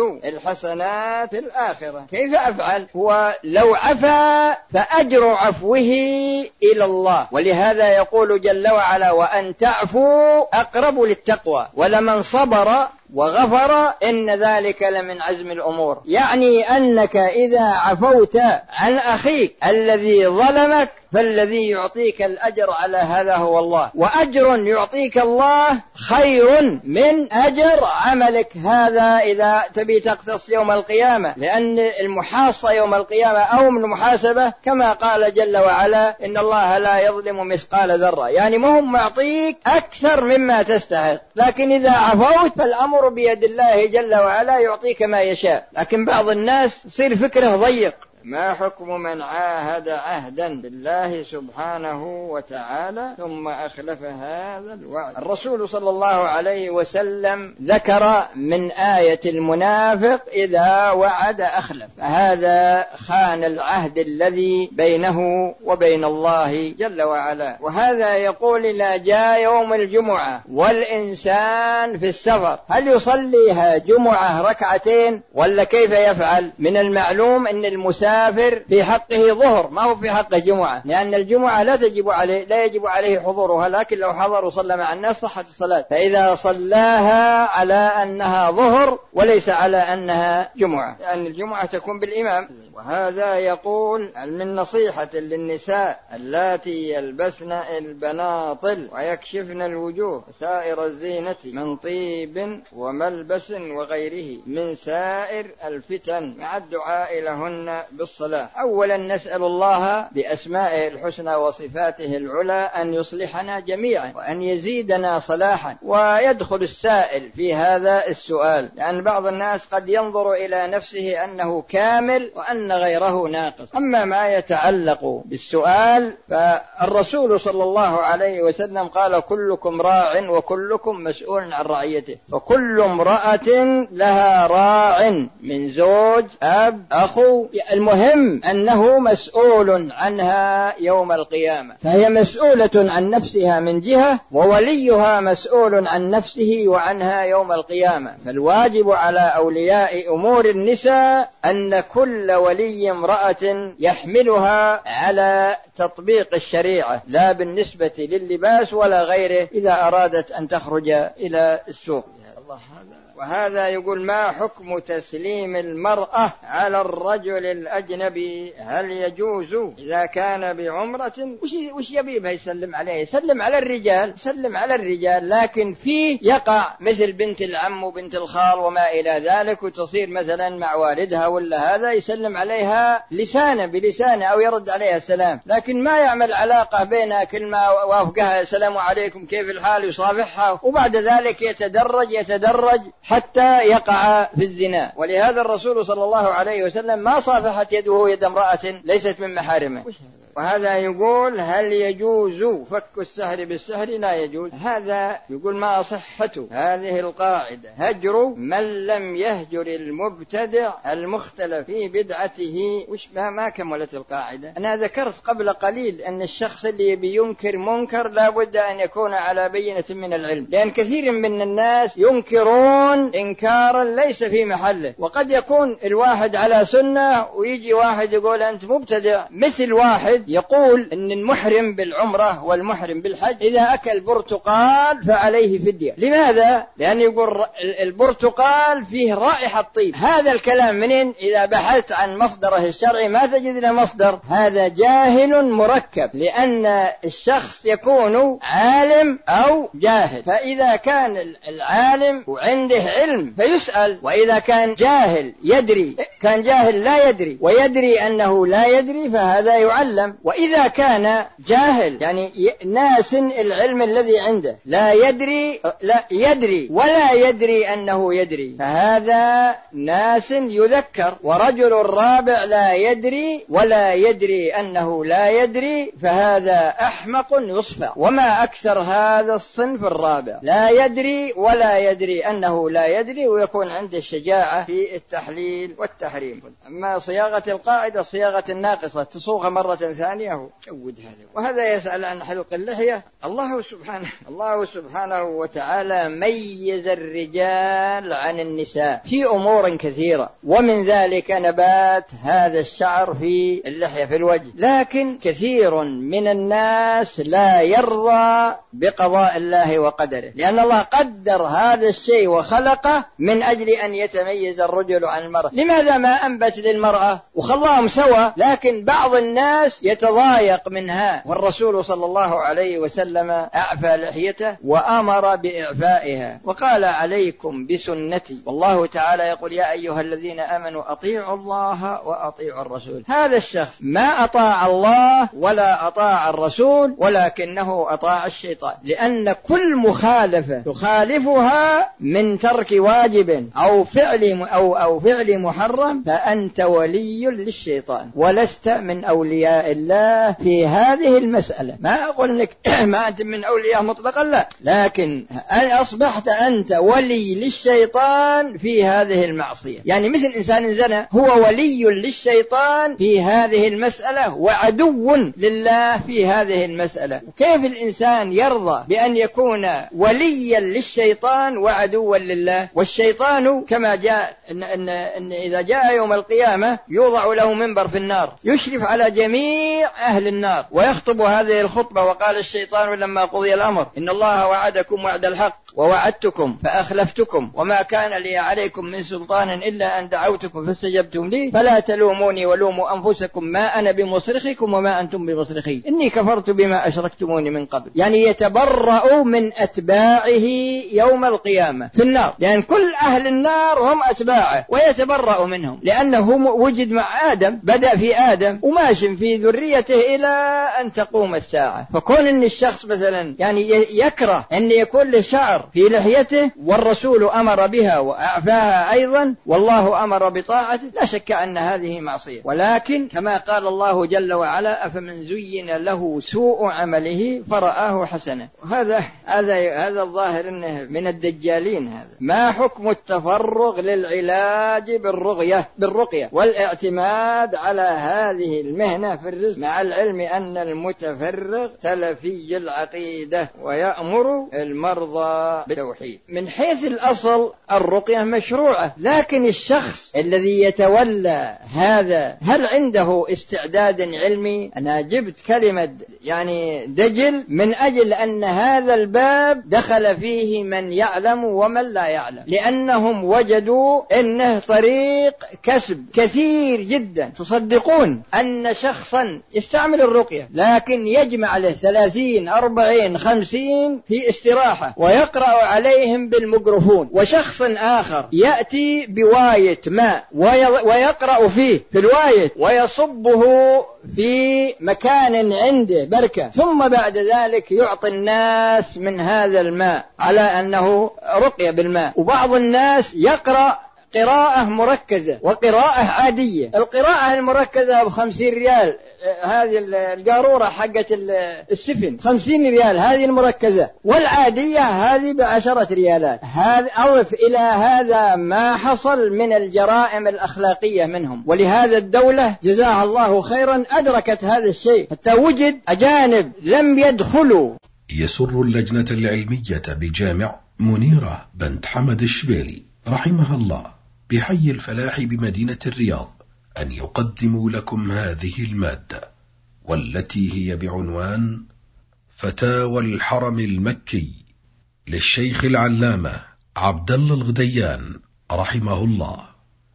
الحسنات في الآخرة، كيف أفعل؟ هو لو عفا فأجر عفوه إلى الله، ولهذا يقول جل وعلا وأن تعفوا أقرب للتقوى ولمن صبر وغفر إن ذلك لمن عزم الأمور. يعني أنك إذا عفوت عن أخيك الذي ظلمك فالذي يعطيك الأجر على هذا هو الله، وأجر يعطيك الله خير من أجر عملك هذا إذا تبي تقتص يوم القيامة، لأن المحاصة يوم القيامة أو من المحاسبة كما قال جل وعلا إن الله لا يظلم مثقال ذرة، يعني ما هم معطيك أكثر مما تستحق، لكن إذا عفوت فالأمر بيد الله جل وعلا يعطيك ما يشاء. لكن بعض الناس يصير فكره ضيق. ما حكم من عاهد عهدا بالله سبحانه وتعالى ثم أخلف هذا الوعد؟ الرسول صلى الله عليه وسلم ذكر من آية المنافق إذا وعد أخلف، هذا خان العهد الذي بينه وبين الله جل وعلا. وهذا يقول إذا جاء يوم الجمعة والإنسان في السفر هل يصليها جمعة ركعتين ولا كيف يفعل؟ من المعلوم أن المسافر في حقه ظهر ما هو في حقه جمعة، لأن الجمعة لا يجب عليه حضورها، لكن لو حضر وصلى مع الناس صحت الصلاة، فإذا صلاها على أنها ظهر وليس على أنها جمعة، لأن الجمعة تكون بالإمام. وهذا يقول من نصيحة للنساء اللاتي يلبسن البناطل ويكشفن الوجوه سائر الزينة من طيب وملبس وغيره من سائر الفتن مع الدعاء لهن بالصلاة. أولا نسأل الله بأسمائه الحسنى وصفاته العلى أن يصلحنا جميعا وأن يزيدنا صلاحا. ويدخل السائل في هذا السؤال، لأن بعض الناس قد ينظر إلى نفسه أنه كامل وأن غيره ناقص. أما ما يتعلق بالسؤال فالرسول صلى الله عليه وسلم قال كلكم راع وكلكم مسؤول عن رعيته، وكل امرأة لها راع من زوج أب أخو، المهم أنه مسؤول عنها يوم القيامة، فهي مسؤولة عن نفسها من جهة ووليها مسؤول عن نفسه وعنها يوم القيامة. فالواجب على أولياء أمور النساء أن كل ولي امرأة يحملها على تطبيق الشريعة، لا بالنسبة لللباس ولا غيره إذا أرادت أن تخرج إلى السوق. وهذا يقول ما حكم تسليم المرأة على الرجل الأجنبي؟ هل يجوز إذا كان بعمرة؟ وش يبيبها يسلم عليه؟ يسلم على الرجال، يسلم على الرجال، لكن فيه يقع مثل بنت العم وبنت الخال وما إلى ذلك، وتصير مثلا مع والدها ولا هذا يسلم عليها لسانه بلسانه أو يرد عليها السلام، لكن ما يعمل علاقة بينها كلمة وافقها السلام عليكم كيف الحال يصافحها، وبعد ذلك يتدرج حتى يقع في الزنا. ولهذا الرسول صلى الله عليه وسلم ما صافحت يده يد امرأة ليست من محارمه. وهذا يقول هل يجوز فك السحر بالسحر؟ لا يجوز. هذا يقول ما صحة هذه القاعدة هجر من لم يهجر المبتدع المختلف في بدعته؟ ما كملت القاعدة. أنا ذكرت قبل قليل أن الشخص اللي بينكر منكر لا بد أن يكون على بينة من العلم، لأن كثير من الناس ينكرون إنكارا ليس في محله، وقد يكون الواحد على سنة ويجي واحد يقول أنت مبتدع، مثل واحد يقول أن المحرم بالعمرة والمحرم بالحج إذا أكل برتقال فعليه فدية. لماذا؟ لأن يقول البرتقال فيه رائحة طيب. هذا الكلام منين؟ إذا بحثت عن مصدره الشرعي ما تجد له مصدر. هذا جاهل مركب، لأن الشخص يكون عالم أو جاهل، فإذا كان العالم وعنده علم فيسأل، وإذا كان جاهل يدري، كان جاهل لا يدري ويدري أنه لا يدري فهذا يعلم. وإذا كان جاهل يعني ناس العلم الذي عنده لا يدري ولا يدري أنه يدري فهذا ناس يذكر. ورجل رابع لا يدري ولا يدري أنه لا يدري فهذا أحمق يصفى. وما أكثر هذا الصنف الرابع، لا يدري ولا يدري أنه لا يدري، ويكون عنده الشجاعة في التحليل والتحليل. التحريم. أما صياغة القاعدة صياغة الناقصة تصوغ مرة ثانية جود هذا. وهذا يسأل عن حلق اللحية. الله سبحانه وتعالى ميز الرجال عن النساء في أمور كثيرة، ومن ذلك نبات هذا الشعر في اللحية في الوجه، لكن كثير من الناس لا يرضى بقضاء الله وقدره، لأن الله قدر هذا الشيء وخلقه من أجل أن يتميز الرجل عن المرأة. لماذا ما أنبت للمرأة وخلاهم سوا؟ لكن بعض الناس يتضايق منها، والرسول صلى الله عليه وسلم أعفى لحيته وأمر بإعفائها وقال عليكم بسنتي. والله تعالى يقول يا أيها الذين آمنوا أطيعوا الله وأطيعوا الرسول. هذا الشخص ما أطاع الله ولا أطاع الرسول، ولكنه أطاع الشيطان، لأن كل مخالفة تخالفها من ترك واجب أو فعل محرم فأنت ولي للشيطان ولست من أولياء الله في هذه المسألة. ما أقول لك ما أنت من أولياء مطلقا، لا، لكن أصبحت أنت ولي للشيطان في هذه المعصية. يعني مثل إنسان زنى هو ولي للشيطان في هذه المسألة وعدو لله في هذه المسألة. كيف الإنسان يرضى بأن يكون وليا للشيطان وعدوا لله؟ والشيطان كما جاء إن إذا جاء يوم القيامة يوضع له منبر في النار يشرف على جميع أهل النار ويخطب هذه الخطبة. وقال الشيطان لما قضي الأمر إن الله وعدكم وعد الحق ووعدتكم فأخلفتكم وما كان لي عليكم من سلطان إلا أن دعوتكم فاستجبتم لي فلا تلوموني ولوموا أنفسكم ما أنا بمصرخكم وما أنتم بمصرخي إني كفرت بما أشركتموني من قبل. يعني يتبرأ من أتباعه يوم القيامة في النار، لأن كل أهل النار هم أتباعه ويتبرأ منهم، لأنه وجد مع آدم، بدأ في آدم وماش في ذريته إلى أن تقوم الساعة. فكون أن الشخص مثلا يعني يكره أن يكون له شعر في لحيته والرسول أمر بها وأعفاها أيضا والله أمر بطاعته، لا شك أن هذه معصية. ولكن كما قال الله جل وعلا أفمن زين له سوء عمله فرآه حسنا. هذا الظاهر أنه من الدجالين. هذا ما حكم التفرغ للعلاج بالرقية والاعتماد على هذه المهنة في الرزق، مع العلم أن المتفرغ تلفي العقيدة ويأمر المرضى بالتوحيد. من حيث الأصل الرقية مشروعة، لكن الشخص الذي يتولى هذا هل عنده استعداد علمي؟ أنا جبت كلمة يعني دجل من أجل أن هذا الباب دخل فيه من يعلم ومن لا يعلم، لأنهم وجدوا أنه طريق كسب كثير جدا. تصدقون أن شخصا يستعمل الرقية لكن يجمع له 30 40 50 في استراحة ويقرأ عليهم بالميكروفون، وشخص آخر يأتي بواية ماء ويقرأ فيه في الواية ويصبه في مكان عنده بركة، ثم بعد ذلك يعطي الناس من هذا الماء على أنه رقية بالماء. وبعض الناس يقرأ قراءة مركزة وقراءة عادية. القراءة المركزة ب50 ريال، هذه القارورة حقة السفن 50 ريال هذه المركزة، والعادية هذه ب10 ريالات. أضف إلى هذا ما حصل من الجرائم الأخلاقية منهم، ولهذا الدولة جزاها الله خيرا أدركت هذا الشيء حتى وجد أجانب لم يدخلوا. يسر اللجنة العلمية بجامع منيرة بنت حمد الشبيلي رحمها الله بحي الفلاح بمدينة الرياض أن يقدموا لكم هذه المادة، والتي هي بعنوان فتاوى الحرم المكي للشيخ العلامة عبد الله الغديان رحمه الله.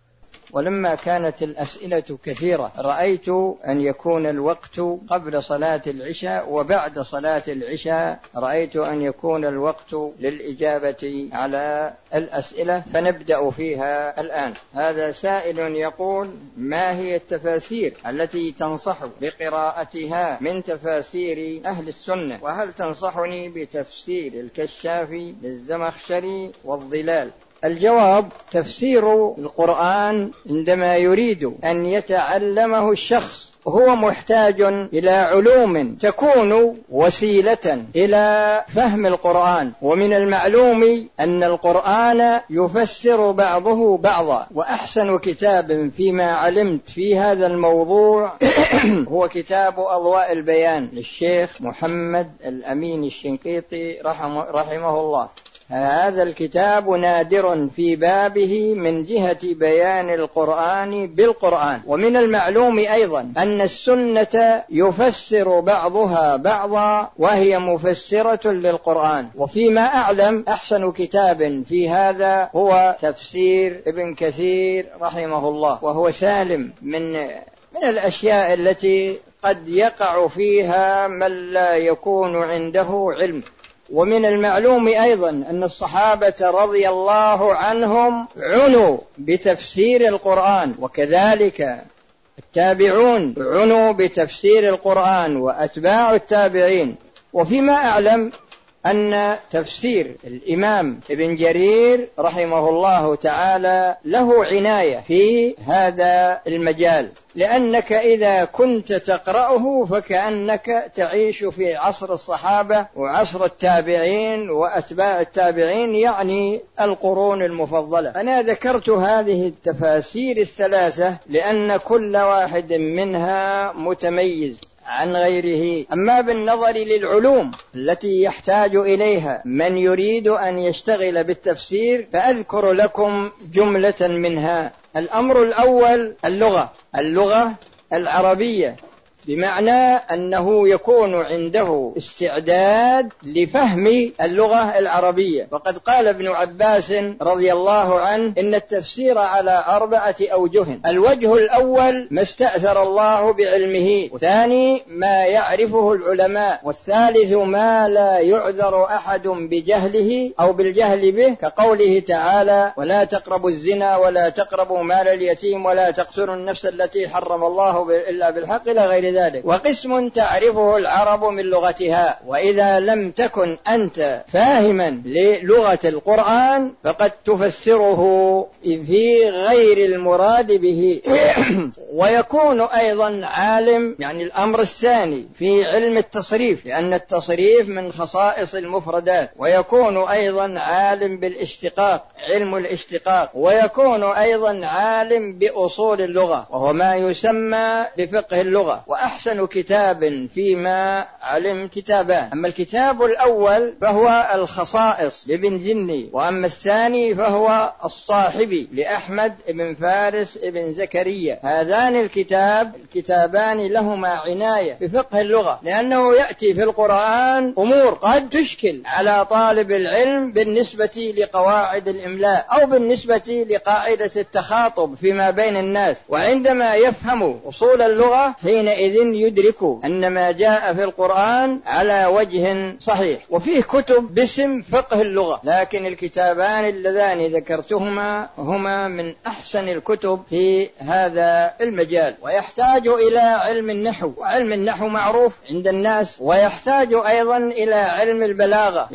ولما كانت الأسئلة كثيرة رأيت أن يكون الوقت قبل صلاة العشاء وبعد صلاة العشاء، رأيت أن يكون الوقت للإجابة على الأسئلة، فنبدأ فيها الآن. هذا سائل يقول: ما هي التفاسير التي تنصح بقراءتها من تفاسير أهل السنة؟ وهل تنصحني بتفسير الكشافي للزمخشري والظلال؟ الجواب: تفسير القرآن عندما يريد أن يتعلمه الشخص هو محتاج إلى علوم تكون وسيلة إلى فهم القرآن. ومن المعلوم أن القرآن يفسر بعضه بعضا، وأحسن كتاب فيما علمت في هذا الموضوع هو كتاب أضواء البيان للشيخ محمد الأمين الشنقيطي رحمه الله. هذا الكتاب نادر في بابه من جهة بيان القرآن بالقرآن. ومن المعلوم أيضا أن السنة يفسر بعضها بعضا وهي مفسرة للقرآن. وفيما أعلم أحسن كتاب في هذا هو تفسير ابن كثير رحمه الله، وهو سالم من الأشياء التي قد يقع فيها من لا يكون عنده علم. ومن المعلوم أيضا أن الصحابة رضي الله عنهم عنوا بتفسير القرآن، وكذلك التابعون عنوا بتفسير القرآن وأتباع التابعين. وفيما أعلم أن تفسير الإمام ابن جرير رحمه الله تعالى له عناية في هذا المجال، لأنك إذا كنت تقرأه فكأنك تعيش في عصر الصحابة وعصر التابعين وأتباع التابعين، يعني القرون المفضلة. أنا ذكرت هذه التفاسير الثلاثة لأن كل واحد منها متميز عن غيره. أما بالنظر للعلوم التي يحتاج إليها من يريد أن يشتغل بالتفسير فأذكر لكم جملة منها. الأمر الأول اللغة العربية، بمعنى أنه يكون عنده استعداد لفهم اللغة العربية. وقد قال ابن عباس رضي الله عنه إن التفسير على 4 أوجه: الوجه الأول ما استأثر الله بعلمه، والثاني ما يعرفه العلماء، والثالث ما لا يعذر أحد بجهله أو بالجهل به، كقوله تعالى: ولا تقربوا الزنا ولا تقربوا مال اليتيم ولا تقتلوا النفس التي حرم الله إلا بالحق إلى غير ذلك. وقسم تعرفه العرب من لغتها، وإذا لم تكن أنت فاهما للغة القرآن فقد تفسره في غير المراد به. ويكون أيضا عالم، يعني الأمر الثاني، في علم التصريف، لأن التصريف من خصائص المفردات. ويكون أيضا عالم بالاشتقاق، علم الاشتقاق. ويكون أيضا عالم بأصول اللغة، وهو ما يسمى بفقه اللغة. وأحسن كتاب فيما علم كتابان: أما الكتاب الأول فهو الخصائص لابن جني، وأما الثاني فهو الصاحبي لأحمد بن فارس بن زكريا. هذان الكتابان لهما عناية بفقه اللغة، لأنه يأتي في القرآن أمور قد تشكل على طالب العلم بالنسبة لقواعد الإملاء أو بالنسبة لقاعدة التخاطب فيما بين الناس. وعندما يفهم أصول اللغة حينئذ يدرك أن ما جاء في القرآن على وجه صحيح. وفيه كتب باسم فقه اللغة، لكن الكتابان اللذان ذكرتهما هما من أحسن الكتب في هذا المجال. ويحتاج إلى علم النحو، وعلم النحو معروف عند الناس. ويحتاج أيضا إلى علم البلاغة،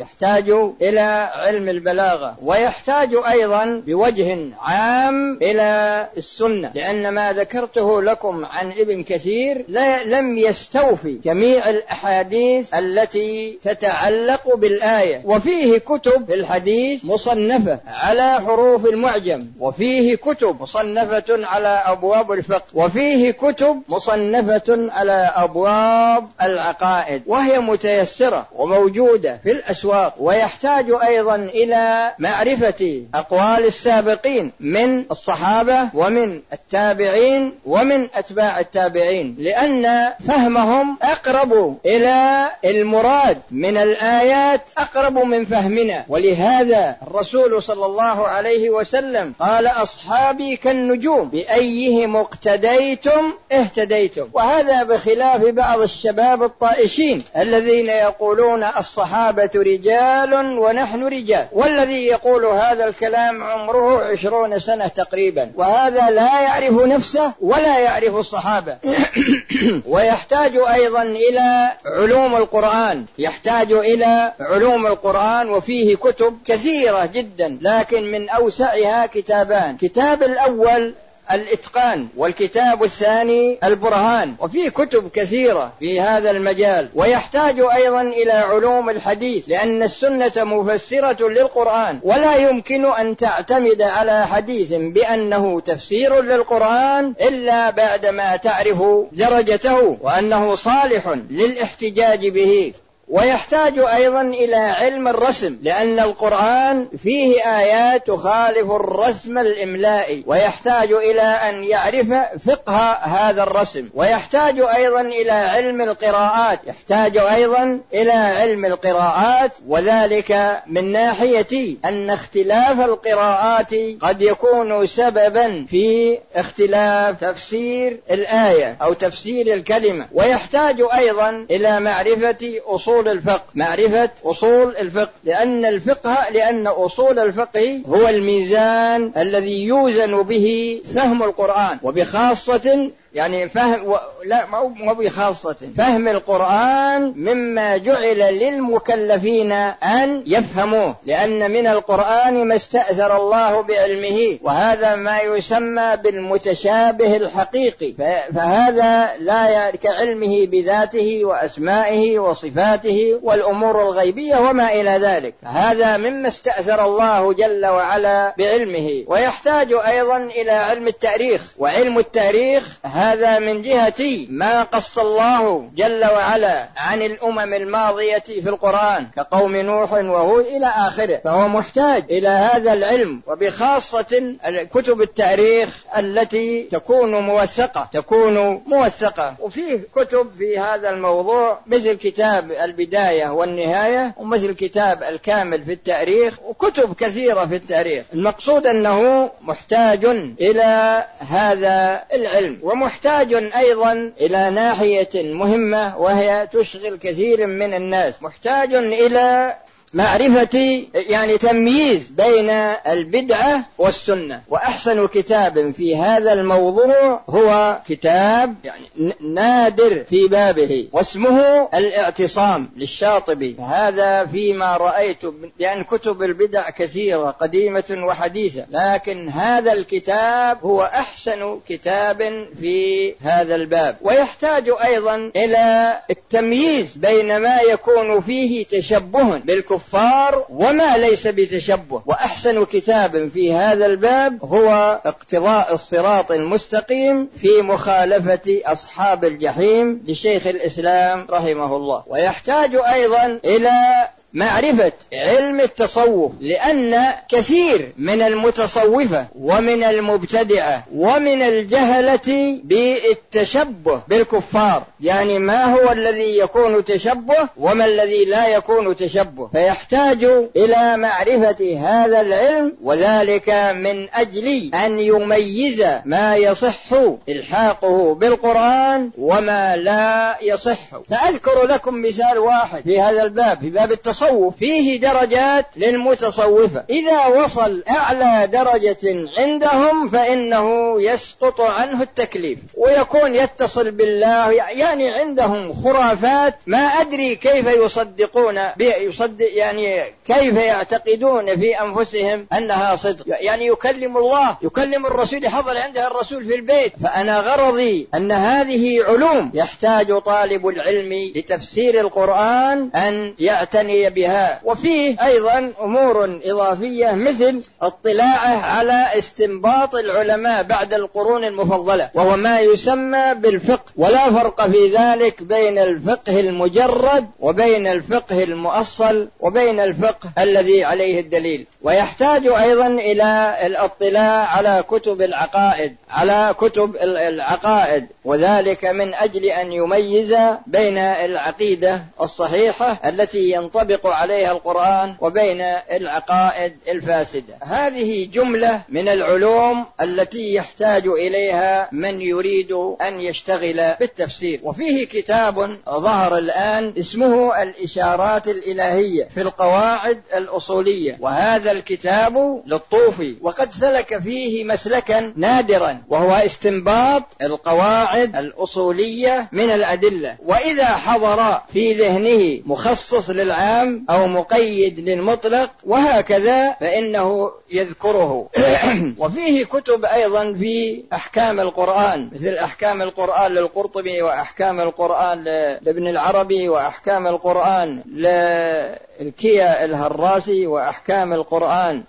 ويحتاج أيضا بوجه عام إلى السنة، لأن ما ذكرته لكم عن ابن كثير لم يستوفي جميع الأحاديث التي تتعلق بالآية. وفيه كتب في الحديث مصنفة على حروف المعجم، وفيه كتب مصنفة على أبواب الفقه، وفيه كتب مصنفة على أبواب العقائد، وهي متيسرة وموجودة في الأسواق. ويحتاج أيضا إلى معرفة أقوال السابقين من الصحابة ومن التابعين ومن أتباع التابعين، لأن فهمهم أقرب إلى المراد من الآيات، أقرب من فهمنا. ولهذا الرسول صلى الله عليه وسلم قال: أصحابي كالنجوم بأيهم اقتديتم اهتديتم. وهذا بخلاف بعض الشباب الطائشين الذين يقولون الصحابة رجال ونحن رجال، والذي يقول هذا الكلام عمره 20 سنة تقريبا، وهذا لا يعرف نفسه ولا يعرف الصحابة. ويحتاج أيضا إلى علوم القرآن، وفيه كتب كثيرة جدا، لكن من أوسعها كتابان: كتاب الأول الإتقان، والكتاب الثاني البرهان. وفيه كتب كثيرة في هذا المجال. ويحتاج أيضا إلى علوم الحديث، لأن السنة مفسرة للقرآن، ولا يمكن أن تعتمد على حديث بأنه تفسير للقرآن إلا بعدما تعرف درجته وأنه صالح للاحتجاج به. ويحتاج أيضا إلى علم الرسم، لأن القرآن فيه آيات تخالف الرسم الإملائي، ويحتاج إلى أن يعرف فقه هذا الرسم. ويحتاج أيضا إلى علم القراءات، وذلك من ناحية أن اختلاف القراءات قد يكون سببا في اختلاف تفسير الآية أو تفسير الكلمة. ويحتاج أيضا إلى معرفة أصول الفقه، لأن أصول الفقه هو الميزان الذي يوزن به فهم القرآن، وبخاصة فهم القرآن مما جعل للمكلفين أن يفهموه، لأن من القرآن ما استأثر الله بعلمه، وهذا ما يسمى بالمتشابه الحقيقي، فهذا لا كعلمه بذاته وأسمائه وصفاته والأمور الغيبية وما إلى ذلك، هذا مما استأثر الله جل وعلا بعلمه. ويحتاج أيضا إلى علم التاريخ، وعلم التاريخ هذا من جهة ما قص الله جل وعلا عن الأمم الماضية في القرآن كقوم نوح وهود إلى آخره، فهو محتاج إلى هذا العلم، وبخاصة كتب التاريخ التي تكون موثقة. وفيه كتب في هذا الموضوع مثل كتاب البداية والنهاية، ومثل كتاب الكامل في التاريخ، وكتب كثيرة في التاريخ. المقصود أنه محتاج إلى هذا العلم، ومحتاج أيضا إلى ناحية مهمة وهي تشغل كثير من الناس، محتاج إلى معرفة تمييز بين البدعة والسنة. وأحسن كتاب في هذا الموضوع هو كتاب نادر في بابه، واسمه الاعتصام للشاطبي. هذا فيما رأيت، لأن كتب البدع كثيرة قديمة وحديثة، لكن هذا الكتاب هو أحسن كتاب في هذا الباب. ويحتاج أيضا إلى التمييز بين ما يكون فيه تشبه بالكفار وما ليس بتشبه. وأحسن كتاب في هذا الباب هو اقتضاء الصراط المستقيم في مخالفة أصحاب الجحيم لشيخ الإسلام رحمه الله. ويحتاج أيضا إلى معرفة علم التصوف، لأن كثير من المتصوفة ومن المبتدعة ومن الجهلة بالتشبه بالكفار، ما هو الذي يكون تشبه وما الذي لا يكون تشبه، فيحتاج إلى معرفة هذا العلم، وذلك من أجل أن يميز ما يصح إلحاقه بالقرآن وما لا يصح. فأذكر لكم مثال واحد في هذا الباب، في باب التصوف فيه درجات للمتصوفة، إذا وصل أعلى درجة عندهم فإنه يسقط عنه التكليف ويكون يتصل بالله، عندهم خرافات ما أدري كيف يصدقون كيف يعتقدون في أنفسهم أنها صدق، يكلم الله، يكلم الرسول، حضر عنده الرسول في البيت. فأنا غرضي أن هذه علوم يحتاج طالب العلم لتفسير القرآن أن يعتني بها. وفيه أيضا أمور إضافية مثل اطلاعه على استنباط العلماء بعد القرون المفضلة، وهو ما يسمى بالفقه، ولا فرق في ذلك بين الفقه المجرد وبين الفقه المؤصل وبين الفقه الذي عليه الدليل. ويحتاج أيضا إلى الاطلاع على كتب العقائد، وذلك من أجل أن يميز بين العقيدة الصحيحة التي ينطبق عليها القرآن وبين العقائد الفاسدة. هذه جملة من العلوم التي يحتاج إليها من يريد أن يشتغل بالتفسير. وفيه كتاب ظهر الآن اسمه الإشارات الإلهية في القواعد الأصولية، وهذا الكتاب للطوفي، وقد سلك فيه مسلكا نادرا، وهو استنباط القواعد الأصولية من الأدلة. وإذا حضر في ذهنه مخصص للعام للعام أو مقيد للمطلق، وهكذا فإنه يذكره. وفيه كتب أيضا في أحكام القرآن، مثل أحكام القرآن للقرطبي، وأحكام القرآن لابن العربي، وأحكام القرآن للكيا الهراسي، وأحكام القرآن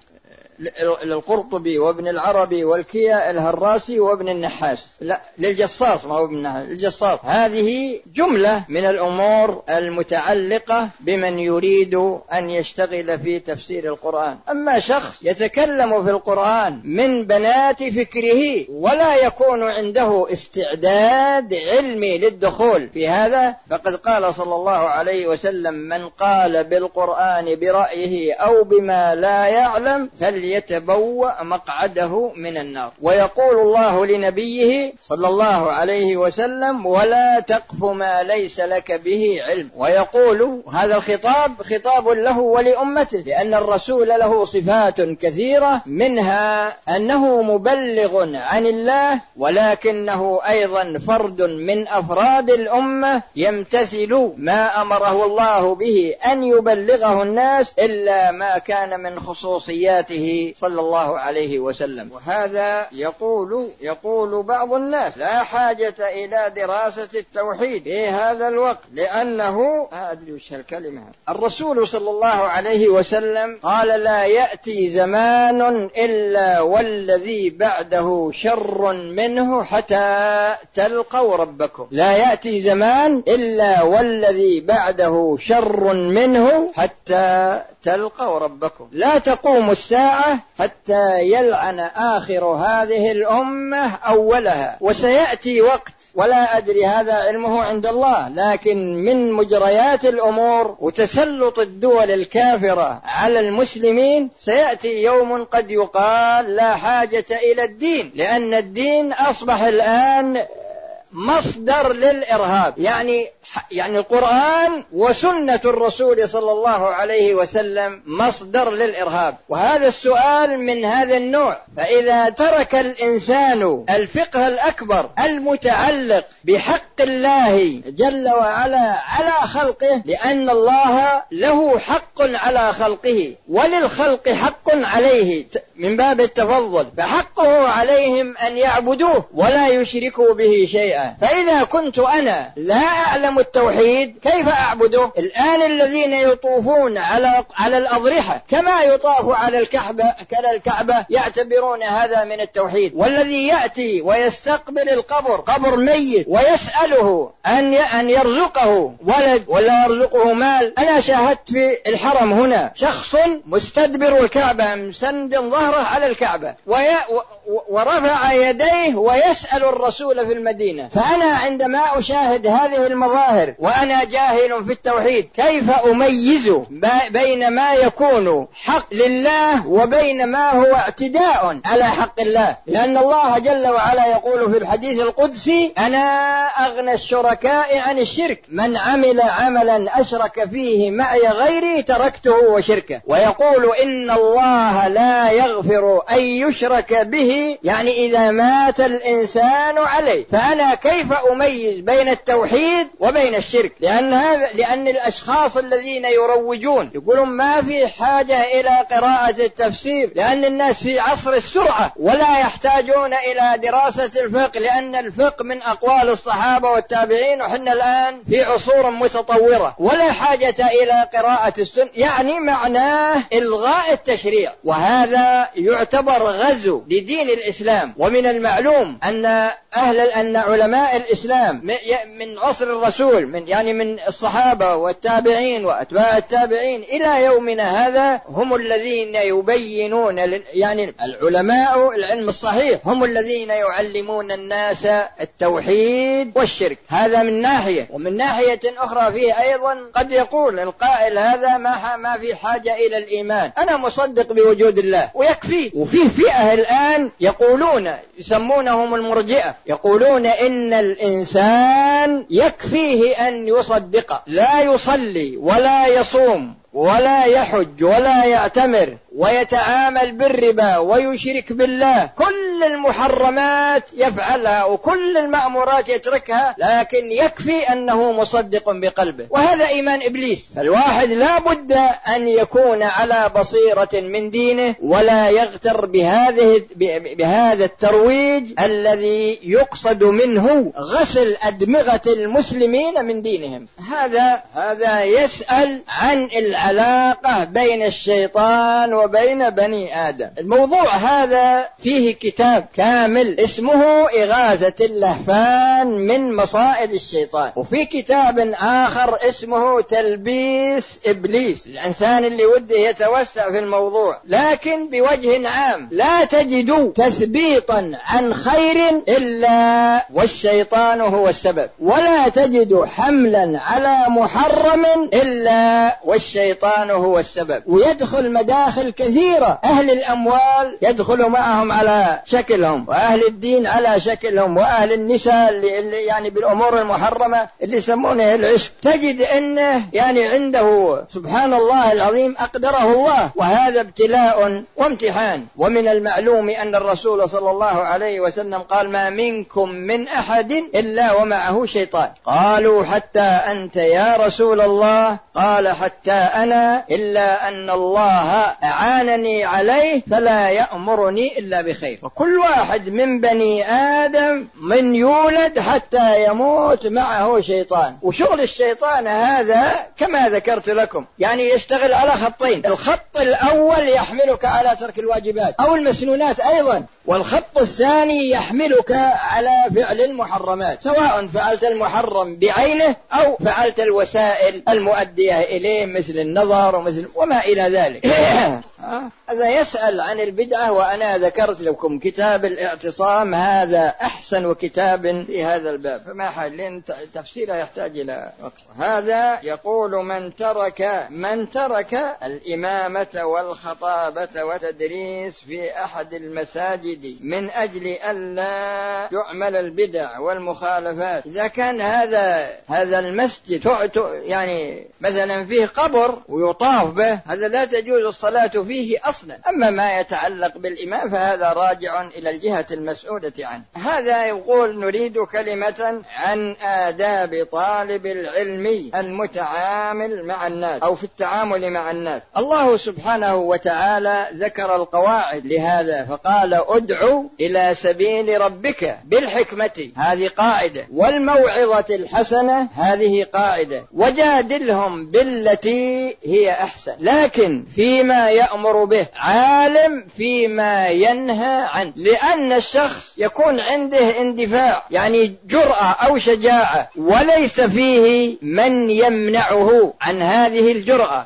للقرطبي وابن العربي والكيا الهراسي وابن النحاس، لا للجصاص، ما هو ابن النحاس، الجصاص. هذه جملة من الأمور المتعلقة بمن يريد أن يشتغل في تفسير القرآن. أما شخص يتكلم في القرآن من بنات فكره ولا يكون عنده استعداد علمي للدخول في هذا، فقد قال صلى الله عليه وسلم: من قال بالقرآن برأيه أو بما لا يعلم فليتبوأ مقعده من النار. ويقول الله لنبيه صلى الله عليه وسلم: ولا تقف ما ليس لك به علم. ويقول هذا الخطاب خطاب له ولأمته، لأن الرسول له صفات كثيرة، منها أنه مبلغ عن الله، ولكنه أيضا فرد من أفراد الأمة يمتثل ما أمره الله به أن يبلغه الناس، إلا ما كان من خصوصياته صلى الله عليه وسلم. وهذا يقول بعض الناس: لا حاجة إلى دراسة التوحيد في هذا الوقت، لأنه أدري وش الكلمة. الرسول صلى الله عليه وسلم قال: لا يأتي زمان إلا والذي بعده شر منه حتى تلقوا ربكم. لا يأتي زمان إلا والذي بعده شر منه حتى تلقوا ربكم. لا تقوم الساعة حتى يلعن آخر هذه الأمة أولها. وسيأتي وقت، ولا أدري هذا علمه عند الله، لكن من مجريات الأمور وتسلط الدول الكافرة على المسلمين، سيأتي يوم قد يقال لا حاجة إلى الدين، لأن الدين أصبح الآن مصدر للإرهاب. يعني القرآن وسنة الرسول صلى الله عليه وسلم مصدر للإرهاب. وهذا السؤال من هذا النوع. فإذا ترك الإنسان الفقه الأكبر المتعلق بحق الله جل وعلا على خلقه، لأن الله له حق على خلقه وللخلق حق عليه من باب التفضل، فحقه عليهم أن يعبدوه ولا يشركوا به شيئا. فإذا كنت أنا لا أعلم التوحيد كيف أعبده؟ الآن الذين يطوفون على الأضرحة كما يطاف على الكعبة يعتبرون هذا من التوحيد. والذي يأتي ويستقبل القبر، قبر ميت، ويسأله أن يرزقه ولد ولا يرزقه مال. أنا شاهدت في الحرم هنا شخص مستدبر الكعبة مسند ظهره على الكعبة ورفع يديه ويسأل الرسول في المدينة. فأنا عندما أشاهد هذه المظاهر وأنا جاهل في التوحيد، كيف أميز بين ما يكون حق لله وبين ما هو اعتداء على حق الله؟ لأن الله جل وعلا يقول في الحديث القدسي: أنا أغنى الشركاء عن الشرك، من عمل عملا أشرك فيه معي غيري تركته وشركه. ويقول: إن الله لا يغفر أن يشرك به، يعني إذا مات الإنسان عليه. فأنا كيف أميز بين التوحيد وبين الشرك؟ لأن الأشخاص الذين يروجون يقولون ما في حاجة إلى قراءة التفسير، لأن الناس في عصر السرعة ولا يحتاجون إلى دراسة الفقه، لأن الفقه من أقوال الصحابة والتابعين، وحنا الآن في عصور متطورة ولا حاجة إلى قراءة السنة. يعني معناه إلغاء التشريع، وهذا يعتبر غزو لدين الإسلام. ومن المعلوم أن علماء الإسلام من عصر الرسول، من الصحابة والتابعين وأتباع التابعين إلى يومنا هذا، هم الذين يبينون، يعني العلماء العلم الصحيح هم الذين يعلمون الناس التوحيد والشرك. هذا من ناحية. ومن ناحية أخرى فيه أيضا قد يقول القائل: هذا ما في حاجة إلى الإيمان، أنا مصدق بوجود الله ويكفي. وفيه فئة الآن يقولون، يسمونهم المرجئة، يقولون إن الإنسان يكفيه أن يصدق، لا يصلي ولا يصوم ولا يحج ولا يعتمر ويتعامل بالربا ويشرك بالله، كل المحرمات يفعلها وكل المأمورات يتركها، لكن يكفي أنه مصدق بقلبه، وهذا إيمان إبليس. فالواحد لا بد أن يكون على بصيرة من دينه ولا يغتر بهذا الترويج الذي يقصد منه غسل أدمغة المسلمين من دينهم. هذا يسأل عن العلاقة بين الشيطان وبين بني آدم. الموضوع هذا فيه كتاب كامل اسمه إغاثة اللهفان من مصائد الشيطان، وفي كتاب آخر اسمه تلبيس إبليس، الإنسان اللي وده يتوسع في الموضوع. لكن بوجه عام لا تجد تثبيطا عن خير إلا والشيطان هو السبب، ولا تجد حملا على محرم إلا والشيطان هو السبب. ويدخل مداخل كثيرة، أهل الأموال يدخل معهم على شكلهم، وأهل الدين على شكلهم، وأهل النساء اللي يعني بالأمور المحرمة اللي يسمونه العشق، تجد أنه يعني عنده سبحان الله العظيم أقدره الله، وهذا ابتلاء وامتحان. ومن المعلوم أن الرسول صلى الله عليه وسلم قال: ما منكم من أحد إلا ومعه شيطان. قالوا: حتى أنت يا رسول الله؟ قال: حتى أنا، إلا أن الله أعانني عليه فلا يأمرني إلا بخير. وكل واحد من بني آدم من يولد حتى يموت معه شيطان. وشغل الشيطان هذا كما ذكرت لكم يعني يشتغل على خطين: الخط الأول يحملك على ترك الواجبات أو المسنونات أيضا، والخط الثاني يحملك على فعل المحرمات، سواء فعلت المحرم بعينه أو فعلت الوسائل المؤدية إليه مثل النظر وما إلى ذلك. هذا يسأل عن البدعة، وأنا ذكرت لكم كتاب الاعتصام، هذا أحسن كتاب في هذا الباب، فما حال لأن تفسيره يحتاج إلى وقت. هذا يقول: من ترك الإمامة والخطابة وتدريس في أحد المساجد من أجل ألا يعمل البدع والمخالفات، إذا كان هذا المسجد يعني مثلا فيه قبر ويطاف به، هذا لا تجوز الصلاة فيه أصلا. أما ما يتعلق بالإمام فهذا راجع إلى الجهة المسؤولة عنه. هذا يقول: نريد كلمة عن آداب طالب العلم المتعامل مع الناس أو في التعامل مع الناس. الله سبحانه وتعالى ذكر القواعد لهذا فقال: ادعو إلى سبيل ربك بالحكمة، هذه قاعدة، والموعظة الحسنة، هذه قاعدة، وجادلهم بالتي هي أحسن. لكن فيما يأمر به عالم فيما ينهى عنه، لأن الشخص يكون عنده اندفاع يعني جرأة أو شجاعة، وليس فيه من يمنعه عن هذه الجرأة،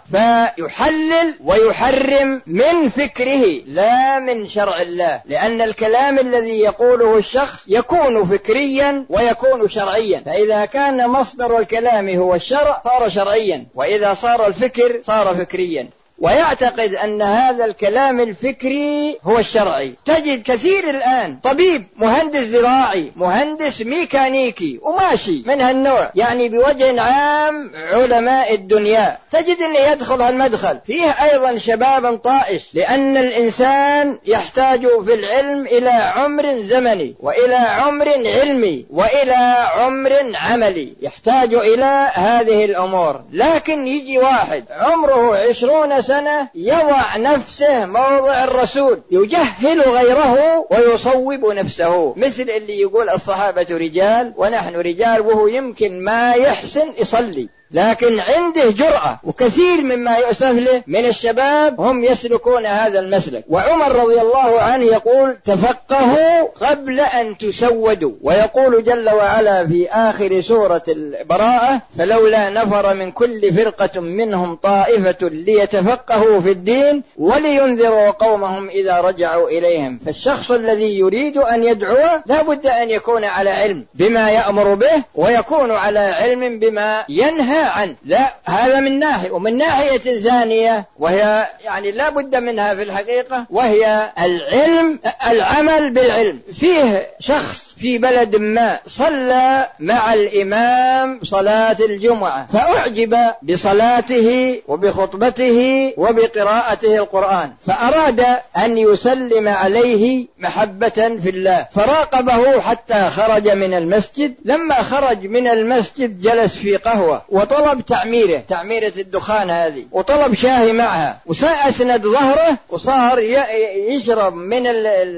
فيحلل ويحرم من فكره لا من شرع الله، لأن الكلام الذي يقوله الشخص يكون فكريا ويكون شرعيا، فإذا كان مصدر الكلام هو الشرع صار شرعيا، وإذا صار الفكر صار فكريا. ويعتقد أن هذا الكلام الفكري هو الشرعي. تجد كثير الآن طبيب، مهندس زراعي، مهندس ميكانيكي وماشي من هالنوع، يعني بوجه عام علماء الدنيا، تجد أنه يدخل هالمدخل. فيه أيضا شباب طائش، لأن الإنسان يحتاج في العلم إلى عمر زمني وإلى عمر علمي وإلى عمر عملي، يحتاج إلى هذه الأمور. لكن يجي واحد عمره 20 سنة يضع نفسه موضع الرسول، يجهل غيره ويصوب نفسه، مثل اللي يقول الصحابة رجال ونحن رجال، وهو يمكن ما يحسن يصلي لكن عنده جرأة. وكثير مما يؤسف له من الشباب هم يسلكون هذا المسلك. وعمر رضي الله عنه يقول: تفقهوا قبل أن تسودوا. ويقول جل وعلا في آخر سورة البراءة: فلولا نفر من كل فرقة منهم طائفة ليتفقهوا في الدين ولينذروا قومهم إذا رجعوا إليهم. فالشخص الذي يريد أن يدعو لا بد أن يكون على علم بما يأمر به، ويكون على علم بما ينهى عنه. لا، هذا من ناحية. ومن ناحية ثانية وهي يعني لا بد منها في الحقيقة، وهي العلم، العمل بالعلم. فيه شخص في بلد ما صلى مع الإمام صلاة الجمعة، فأعجب بصلاته وبخطبته وبقراءته القرآن، فأراد أن يسلم عليه محبة في الله، فراقبه حتى خرج من المسجد. لما خرج من المسجد جلس في قهوة وطلب تعميرة الدخان هذه، وطلب شاهي معها، وسأسند ظهره وصار يشرب من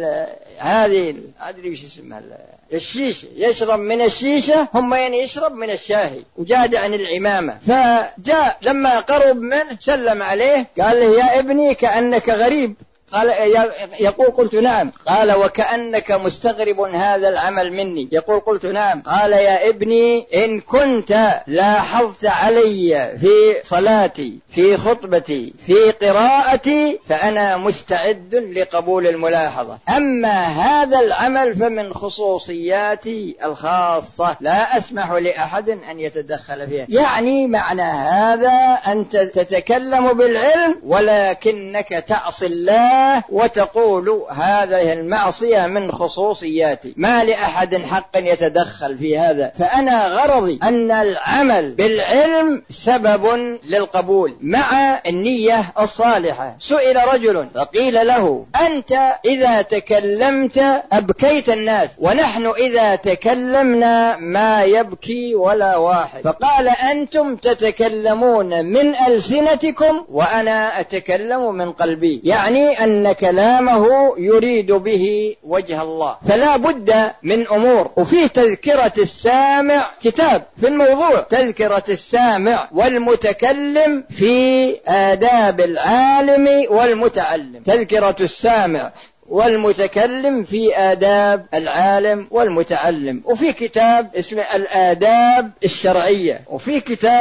هذه أدري وش اسمها الشيشة، يشرب من الشيشة، هم يعني يشرب من الشاهي، وجاد عن العمامة. فجاء لما قرب منه سلم عليه، قال له يا ابني كأنك غريب. قال يقول قلت نعم. قال وكأنك مستغرب هذا العمل مني. يقول قلت نعم. قال يا ابني إن كنت لاحظت علي في صلاتي في خطبتي في قراءتي فأنا مستعد لقبول الملاحظة، أما هذا العمل فمن خصوصياتي الخاصة لا أسمح لأحد أن يتدخل فيها. يعني معنى هذا أنت تتكلم بالعلم ولكنك تعصي الله وتقول هذه المعصية من خصوصياتي، ما لأحد حق يتدخل في هذا. فأنا غرضي أن العمل بالعلم سبب للقبول مع النية الصالحة. سئل رجل فقيل له أنت إذا تكلمت أبكيت الناس، ونحن إذا تكلمنا ما يبكي ولا واحد. فقال أنتم تتكلمون من ألسنتكم وأنا أتكلم من قلبي، يعني أن كلامه يريد به وجه الله. فلا بد من أمور، وفيه تذكرة السامع كتاب في الموضوع، تذكرة السامع والمتكلم في آداب العالم والمتعلم، تذكرة السامع والمتكلم في آداب العالم والمتعلم. وفي كتاب اسمه الآداب الشرعية، وفي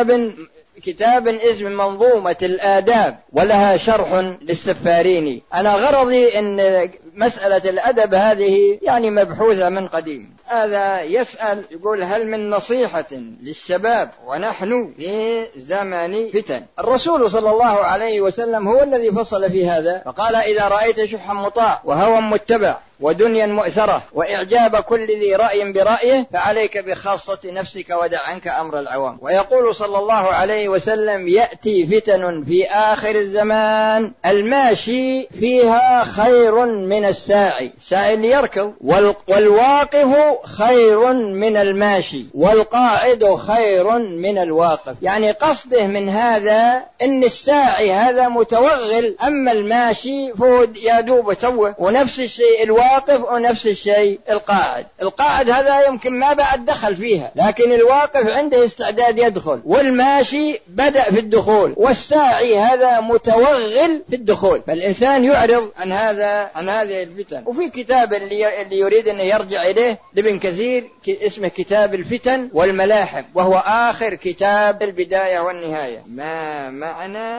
كتاب اسمه منظومة الآداب، ولها شرح للسفاريني. أنا غرضي أن مسألة الأدب هذه يعني مبحوثة من قديم. هذا يسأل يقول هل من نصيحة للشباب ونحن في زمن فتن؟ الرسول صلى الله عليه وسلم هو الذي فصل في هذا، فقال إذا رأيت شحا مطاع وهوى متبع ودنيا مؤثرة وإعجاب كل ذي رأي برأيه فعليك بخاصة نفسك ودع عنك أمر العوام. ويقول صلى الله عليه وسلم يأتي فتن في آخر الزمان الماشي فيها خير من الساعي، الساعي اللي يركض، والواقف خير من الماشي، والقاعد خير من الواقف. يعني قصده من هذا أن الساعي هذا متوغل، أما الماشي فهو يدوب توه، ونفس الشيء الواقف ونفس الشيء القاعد هذا يمكن ما بعد دخل فيها، لكن الواقف عنده استعداد يدخل، والماشي بدأ في الدخول، والساعي هذا متوغل في الدخول. فالإنسان يعرض عن هذه الفتن. وفي كتاب اللي يريد أن يرجع إليه لابن كثير اسمه كتاب الفتن والملاحم، وهو آخر كتاب البداية والنهاية. ما معنى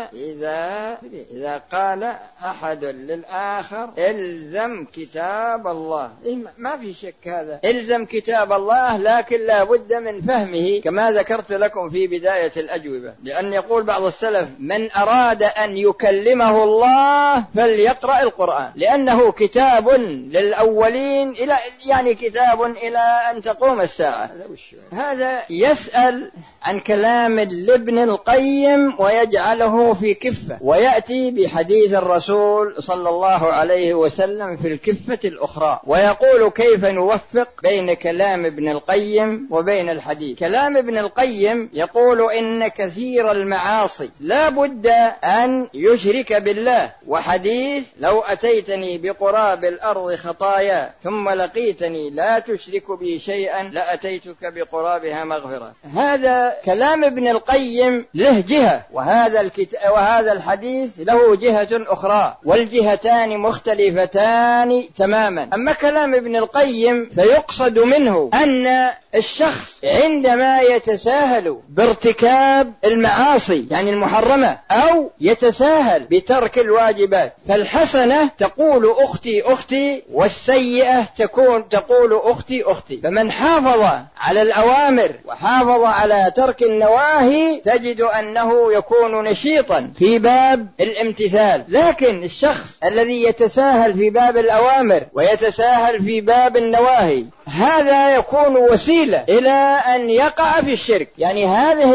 إذا قال أحد للآخر إلزم كتاب الله؟ ما في شك هذا، إلزم كتاب الله، لكن لا بد من فهمه كما ذكرت لكم في بداية الأجوبة. لأن يقول بعض السلف من أراد أن يكلمه الله فليقرأ القرآن، لأنه كتاب للأولين يعني كتاب إلى أن تقوم الساعة. هذا يسأل عن كلام لابن القيم ويجعله في كفة، ويأتي بحديث الرسول صلى الله عليه وسلم في الكفة الأخرى، ويقول كيف نوفق بين كلام ابن القيم وبين الحديث. كلام ابن القيم يقول إن كثير المعاصي لا بد أن يشرك بالله، وحديث لو أتيتني بقراب الأرض خطايا ثم لقيتني لا تشرك بي شيئا لأتيتك بقرابها مغفرة. هذا كلام ابن القيم له جهة، وهذا الحديث له جهة أخرى، والجهتان مختلفتان تماما. أما كلام ابن القيم فيقصد منه أن الشخص عندما يتساهل بارتكاب المعاصي يعني المحرمة، أو يتساهل بترك الواجبات، فالحسنة تقول أخت أختي أختي، والسيئة تقول أختي أختي. فمن حافظ على الأوامر وحافظ على ترك النواهي تجد أنه يكون نشيطا في باب الامتثال. لكن الشخص الذي يتساهل في باب الأوامر ويتساهل في باب النواهي هذا يكون وسيلة إلى أن يقع في الشرك. يعني هذه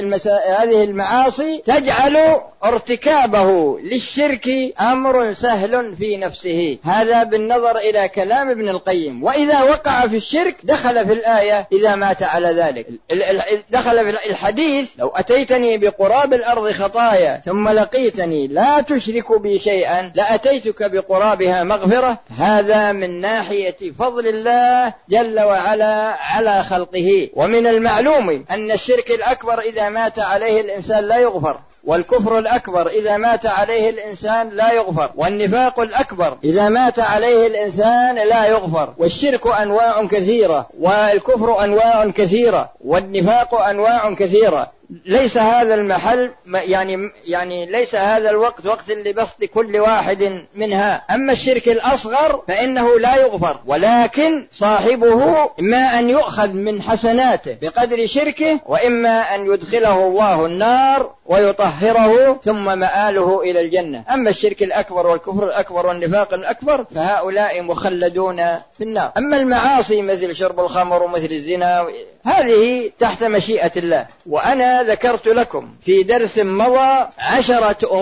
المعاصي تجعل ارتكابه للشرك أمر سهل في نفسه. هذا بالنظر إلى كلام ابن القيم. وإذا وقع في الشرك دخل في الآية إذا مات على ذلك، دخل في الحديث لو أتيتني بقراب الأرض خطايا ثم لقيتني لا تشرك بي شيئا لأتيتك بقرابها مغفرة. هذا من ناحية فضل الله جل وعلا على خلقه. ومن المعلوم أن الشرك الأكبر إذا مات عليه الإنسان لا يغفر، والكفر الأكبر إذا مات عليه الإنسان لا يغفر، والنفاق الأكبر إذا مات عليه الإنسان لا يغفر. والشرك أنواع كثيرة، والكفر أنواع كثيرة، والنفاق أنواع كثيرة. ليس هذا المحل يعني ليس هذا الوقت وقت لبسط كل واحد منها. أما الشرك الأصغر فإنه لا يغفر، ولكن صاحبه إما أن يؤخذ من حسناته بقدر شركه، وإما أن يدخله الله النار ويطهره ثم مآله إلى الجنة. أما الشرك الأكبر والكفر الأكبر والنفاق الأكبر فهؤلاء مخلدون في النار. أما المعاصي مثل شرب الخمر ومثل الزنا هذه تحت مشيئة الله. وأنا ذكرت لكم في درس مضى 10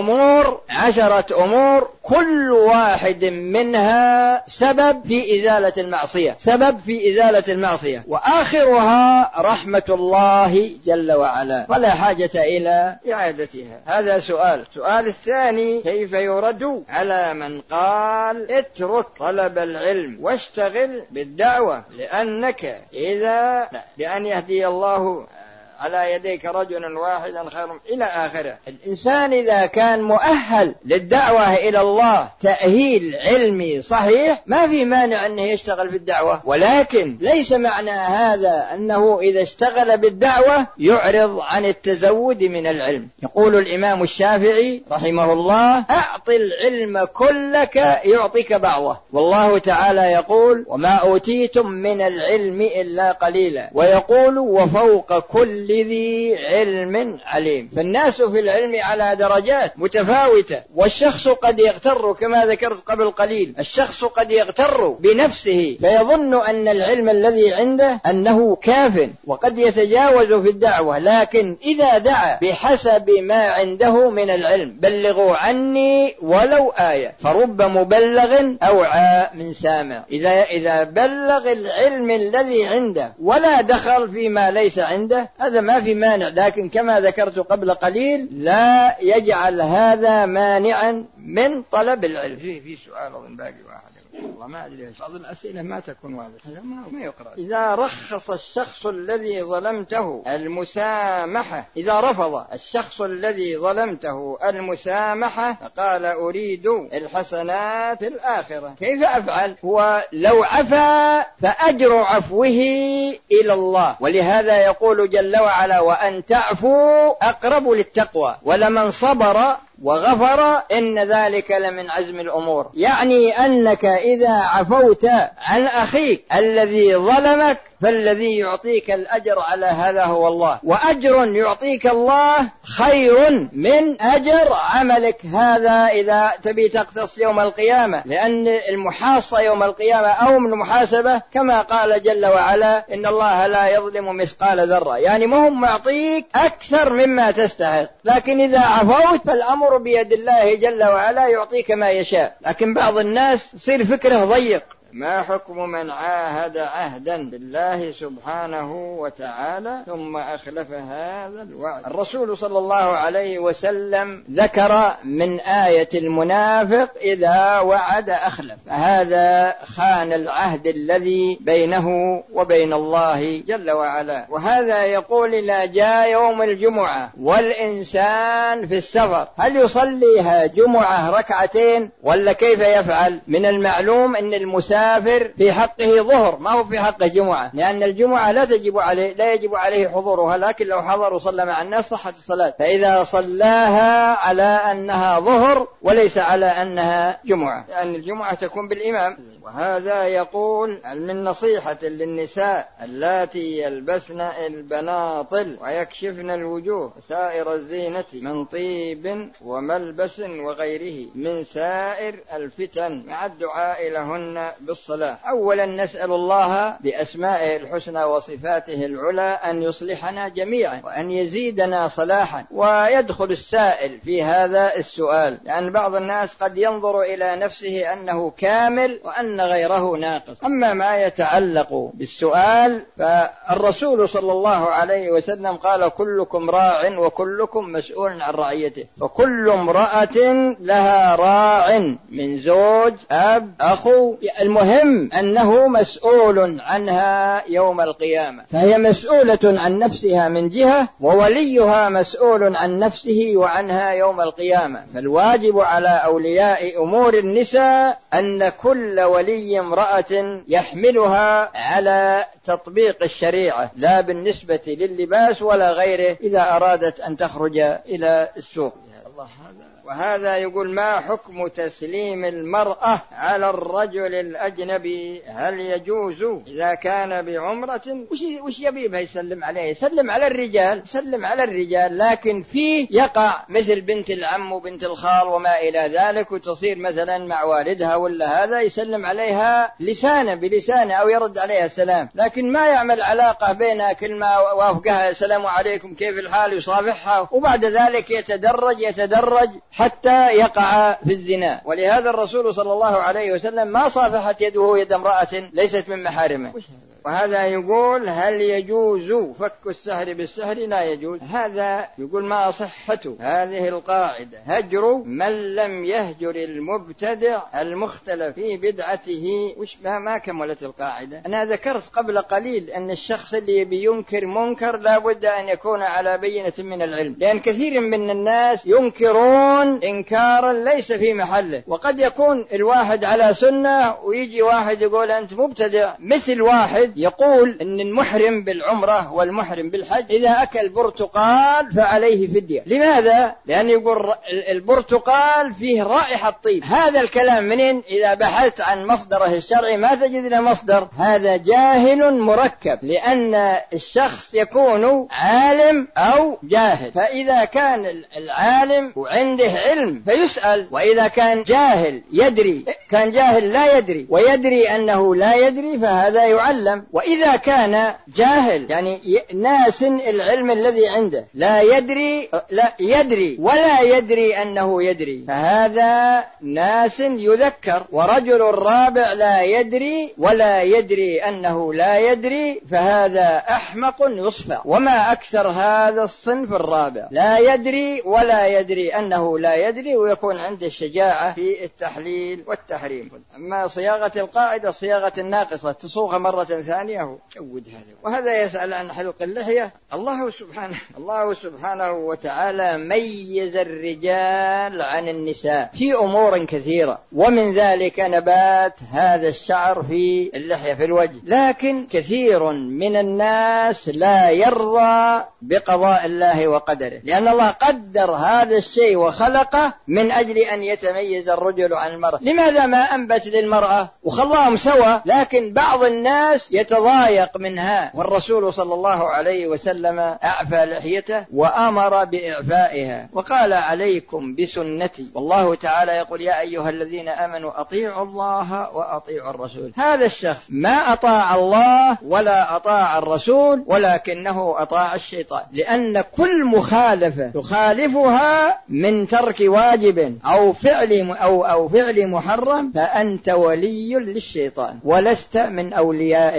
أمور كل واحد منها سبب في إزالة المعصية، وآخرها رحمة الله جل وعلا، فلا حاجة إلى إعادتها. هذا سؤال الثاني: كيف يرد على من قال اترك طلب العلم واشتغل بالدعوة لأن يهدي الله على يديك رجلا واحدا خير إلى آخره. الإنسان إذا كان مؤهل للدعوة إلى الله تأهيل علمي صحيح ما في مانع أنه يشتغل في الدعوة، ولكن ليس معنى هذا أنه إذا اشتغل بالدعوة يعرض عن التزود من العلم. يقول الإمام الشافعي رحمه الله: أعط العلم كلك يعطيك بعضه. والله تعالى يقول: وما أوتيتم من العلم إلا قليلا. ويقول: وفوق كل ذي علم عليم. فالناس في العلم على درجات متفاوتة، والشخص قد يغتر كما ذكرت قبل قليل، الشخص قد يغتر بنفسه فيظن أن العلم الذي عنده أنه كاف، وقد يتجاوز في الدعوة. لكن إذا دعا بحسب ما عنده من العلم: بلغوا عني ولو آية، فرب مبلغ أوعى من سامع. إذا بلغ العلم الذي عنده ولا دخل فيما ليس عنده هذا ما في مانع، لكن كما ذكرت قبل قليل لا يجعل هذا مانعا من طلب العلم. في سؤال أظن باقي واحد والله ما أدري، بعض الأسئلة ما تكون واضحة، هذا ما يقرأ. إذا رخص الشخص الذي ظلمته المسامحة، إذا رفض الشخص الذي ظلمته المسامحة فقال أريد الحسنات في الآخرة، كيف أفعل؟ هو لو عفا فأجر عفوه إلى الله، ولهذا يقول جل وعلا: وأن تعفوا أقرب للتقوى، ولمن صبر وغفر إن ذلك لمن عزم الأمور. يعني أنك إذا عفوت عن أخيك الذي ظلمك فالذي يعطيك الأجر على هذا هو الله، وأجر يعطيك الله خير من أجر عملك هذا إذا تبي تقتص يوم القيامة، لأن المحاصة يوم القيامة أو من المحاسبة كما قال جل وعلا: إن الله لا يظلم مثقال ذرة. يعني ما هم معطيك أكثر مما تستحق، لكن إذا عفوت فالأمر بيد الله جل وعلا يعطيك ما يشاء. لكن بعض الناس يصير فكره ضيق. ما حكم من عاهد عهدا بالله سبحانه وتعالى ثم أخلف هذا الوعد؟ الرسول صلى الله عليه وسلم ذكر من آية المنافق: إذا وعد أخلف، فهذا خان العهد الذي بينه وبين الله جل وعلا. وهذا يقول: إذا جاء يوم الجمعة والإنسان في السفر هل يصليها جمعة ركعتين ولا كيف يفعل؟ من المعلوم أن المسافر المسافر في حقه ظهر، ما هو في حقه جمعة، لأن الجمعة لا يجب عليه حضورها، لكن لو حضر وصلى مع الناس صحت الصلاة. فإذا صلاها على أنها ظهر وليس على أنها جمعة، لأن الجمعة تكون بالإمام. وهذا يقول من نصيحة للنساء اللاتي يلبسن البناطل ويكشفن الوجوه سائر الزينة من طيب وملبس وغيره من سائر الفتن مع الدعاء لهن بالصلاة. أولا نسأل الله بأسمائه الحسنى وصفاته العلى أن يصلحنا جميعا وأن يزيدنا صلاحا. ويدخل السائل في هذا السؤال، لأن بعض الناس قد ينظر إلى نفسه أنه كامل وأن غيره ناقص. أما ما يتعلق بالسؤال فالرسول صلى الله عليه وسلم قال كلكم راع وكلكم مسؤول عن رعيته، وكل امرأة لها راع من زوج أب أخو، المهم أنه مسؤول عنها يوم القيامة، فهي مسؤولة عن نفسها من جهة، ووليها مسؤول عن نفسه وعنها يوم القيامة. فالواجب على أولياء أمور النساء أن كل ولي امرأة يحملها على تطبيق الشريعة، لا بالنسبة لللباس ولا غيره إذا أرادت أن تخرج إلى السوق. وهذا يقول ما حكم تسليم المرأة على الرجل الأجنبي؟ هل يجوز إذا كان بعمرة؟ وش يبيبها يسلم عليه؟ يسلم على الرجال، يسلم على الرجال، لكن فيه يقع مثل بنت العم وبنت الخال وما إلى ذلك، وتصير مثلا مع والدها ولا هذا يسلم عليها لسانه بلسانه أو يرد عليها السلام، لكن ما يعمل علاقة بينها كلمة وافقها السلام عليكم كيف الحال يصافحها، وبعد ذلك يتدرج حتى يقع في الزنا. ولهذا الرسول صلى الله عليه وسلم ما صافحت يده يد امرأة ليست من محارمه. وهذا يقول هل يجوز فك السحر بالسحر؟ لا يجوز. هذا يقول ما صحة هذه القاعدة هجر من لم يهجر المبتدع المختلف في بدعته؟ ما كملت القاعدة. أنا ذكرت قبل قليل أن الشخص اللي بينكر منكر لا بد أن يكون على بينة من العلم، لأن كثير من الناس ينكرون إنكارا ليس في محله، وقد يكون الواحد على سنة ويجي واحد يقول أنت مبتدع، مثل واحد يقول أن المحرم بالعمرة والمحرم بالحج إذا أكل برتقال فعليه فدية. لماذا؟ لأن يقول البرتقال فيه رائحة طيب. هذا الكلام منين؟ إذا بحثت عن مصدره الشرعي ما تجد له مصدر. هذا جاهل مركب، لأن الشخص يكون عالم أو جاهل، فإذا كان العالم وعنده علم فيسأل، وإذا كان جاهل يدري، كان جاهل لا يدري ويدري أنه لا يدري فهذا يعلم. وإذا كان جاهل يعني ناس العلم الذي عنده لا يدري ولا يدري أنه يدري فهذا ناس يذكر. ورجل رابع لا يدري ولا يدري أنه لا يدري فهذا أحمق يصفع. وما أكثر هذا الصنف الرابع، لا يدري ولا يدري أنه لا يدري، ويكون عنده الشجاعة في التحليل والتحريم. أما صياغة القاعدة صياغة الناقصة تصوغ مرة ثانية عود هذا. وهذا يسأل عن حلق اللحية. الله سبحانه وتعالى ميز الرجال عن النساء في أمور كثيرة، ومن ذلك نبات هذا الشعر في اللحية في الوجه، لكن كثير من الناس لا يرضى بقضاء الله وقدره، لأن الله قدر هذا الشيء وخلقه من أجل أن يتميز الرجل عن المرأة. لماذا ما أنبت للمرأة وخلاهم سوا؟ لكن بعض الناس يتضايق منها، والرسول صلى الله عليه وسلم أعفى لحيته وأمر بإعفائها وقال عليكم بسنتي. والله تعالى يقول يا أيها الذين آمنوا أطيعوا الله وأطيعوا الرسول. هذا الشخص ما أطاع الله ولا أطاع الرسول، ولكنه أطاع الشيطان، لأن كل مخالفة تخالفها من ترك واجب أو فعل محرم فأنت ولي للشيطان ولست من أولياء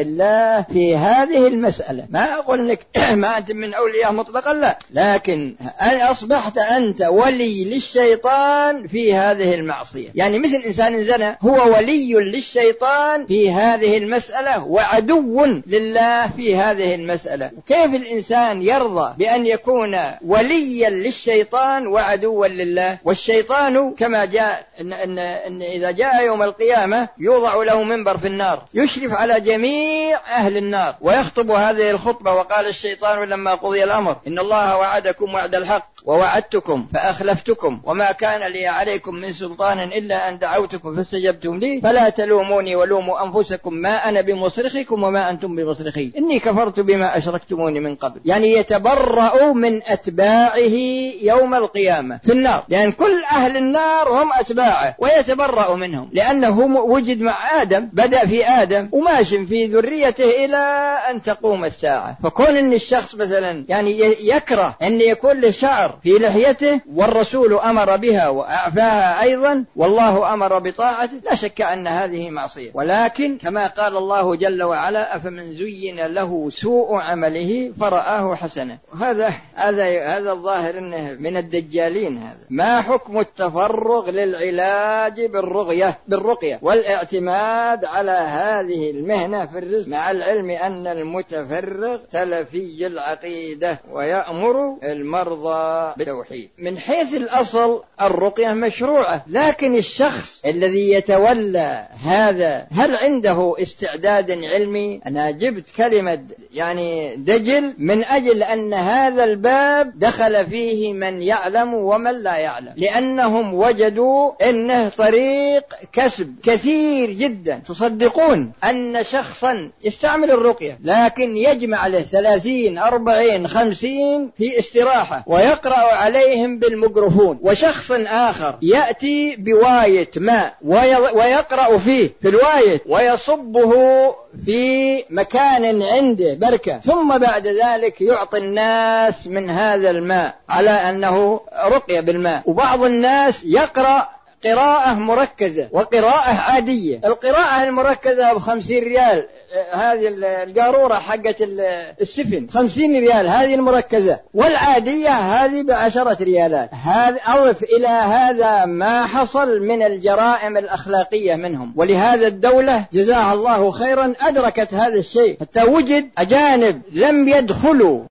الله في هذه المسألة. ما أقول لك ما أنت من أولياء مطلقا، لا، لكن أصبحت أنت ولي للشيطان في هذه المعصية. يعني مثل إنسان زنى هو ولي للشيطان في هذه المسألة وعدو لله في هذه المسألة. كيف الإنسان يرضى بأن يكون وليا للشيطان وعدوا لله؟ والشيطان كما جاء إن إذا جاء يوم القيامة يوضع له منبر في النار يشرف على جميع أهل النار ويخطب هذه الخطبة: وقال الشيطان لما قضي الأمر إن الله وعدكم وعد الحق ووعدتكم فأخلفتكم وما كان لي عليكم من سلطان إلا أن دعوتكم فاستجبتم لي فلا تلوموني ولوموا أنفسكم ما أنا بمصرخكم وما أنتم بمصرخي إني كفرت بما أشركتموني من قبل. يعني يتبرأ من أتباعه يوم القيامة في النار، لأن كل أهل النار هم أتباعه ويتبرأ منهم، لأنه وجد مع آدم، بدأ في آدم وماشي في ذريته إلى أن تقوم الساعة. فكون أن الشخص مثلا يعني يكره أن يكون له شعر في لحيته والرسول أمر بها وأعفاها أيضا والله أمر بطاعته، لا شك أن هذه معصية. ولكن كما قال الله جل وعلا: أفمن زين له سوء عمله فرآه حسنة. هذا الظاهر أنه من الدجالين. هذا ما حكم التفرغ للعلاج بالرقية والاعتماد على هذه المهنة في الرزق، مع العلم أن المتفرغ تلفي العقيدة ويأمر المرضى بالتوحيد؟ من حيث الأصل الرقية مشروعة، لكن الشخص الذي يتولى هذا هل عنده استعداد علمي؟ أنا جبت كلمة يعني دجل من أجل أن هذا الباب دخل فيه من يعلم ومن لا يعلم، لأنهم وجدوا أنه طريق كسب كثير جدا. تصدقون أن شخصا يستعمل الرقية لكن يجمع له 30 40 50 في استراحة ويقرأ عليهم بالميكروفون، وشخص آخر يأتي بواية ماء ويقرأ فيه في الواية ويصبه في مكان عنده بركة، ثم بعد ذلك يعطي الناس من هذا الماء على أنه رقية بالماء. وبعض الناس يقرأ قراءة مركزة وقراءة عادية. القراءة المركزة ب50 ريال، هذه القارورة حقة السفن 50 ريال هذه المركزة، والعادية هذه ب10 ريالات. هذا أضف إلى هذا ما حصل من الجرائم الأخلاقية منهم. ولهذا الدولة جزاها الله خيرا أدركت هذا الشيء، حتى وجد أجانب لم يدخلوا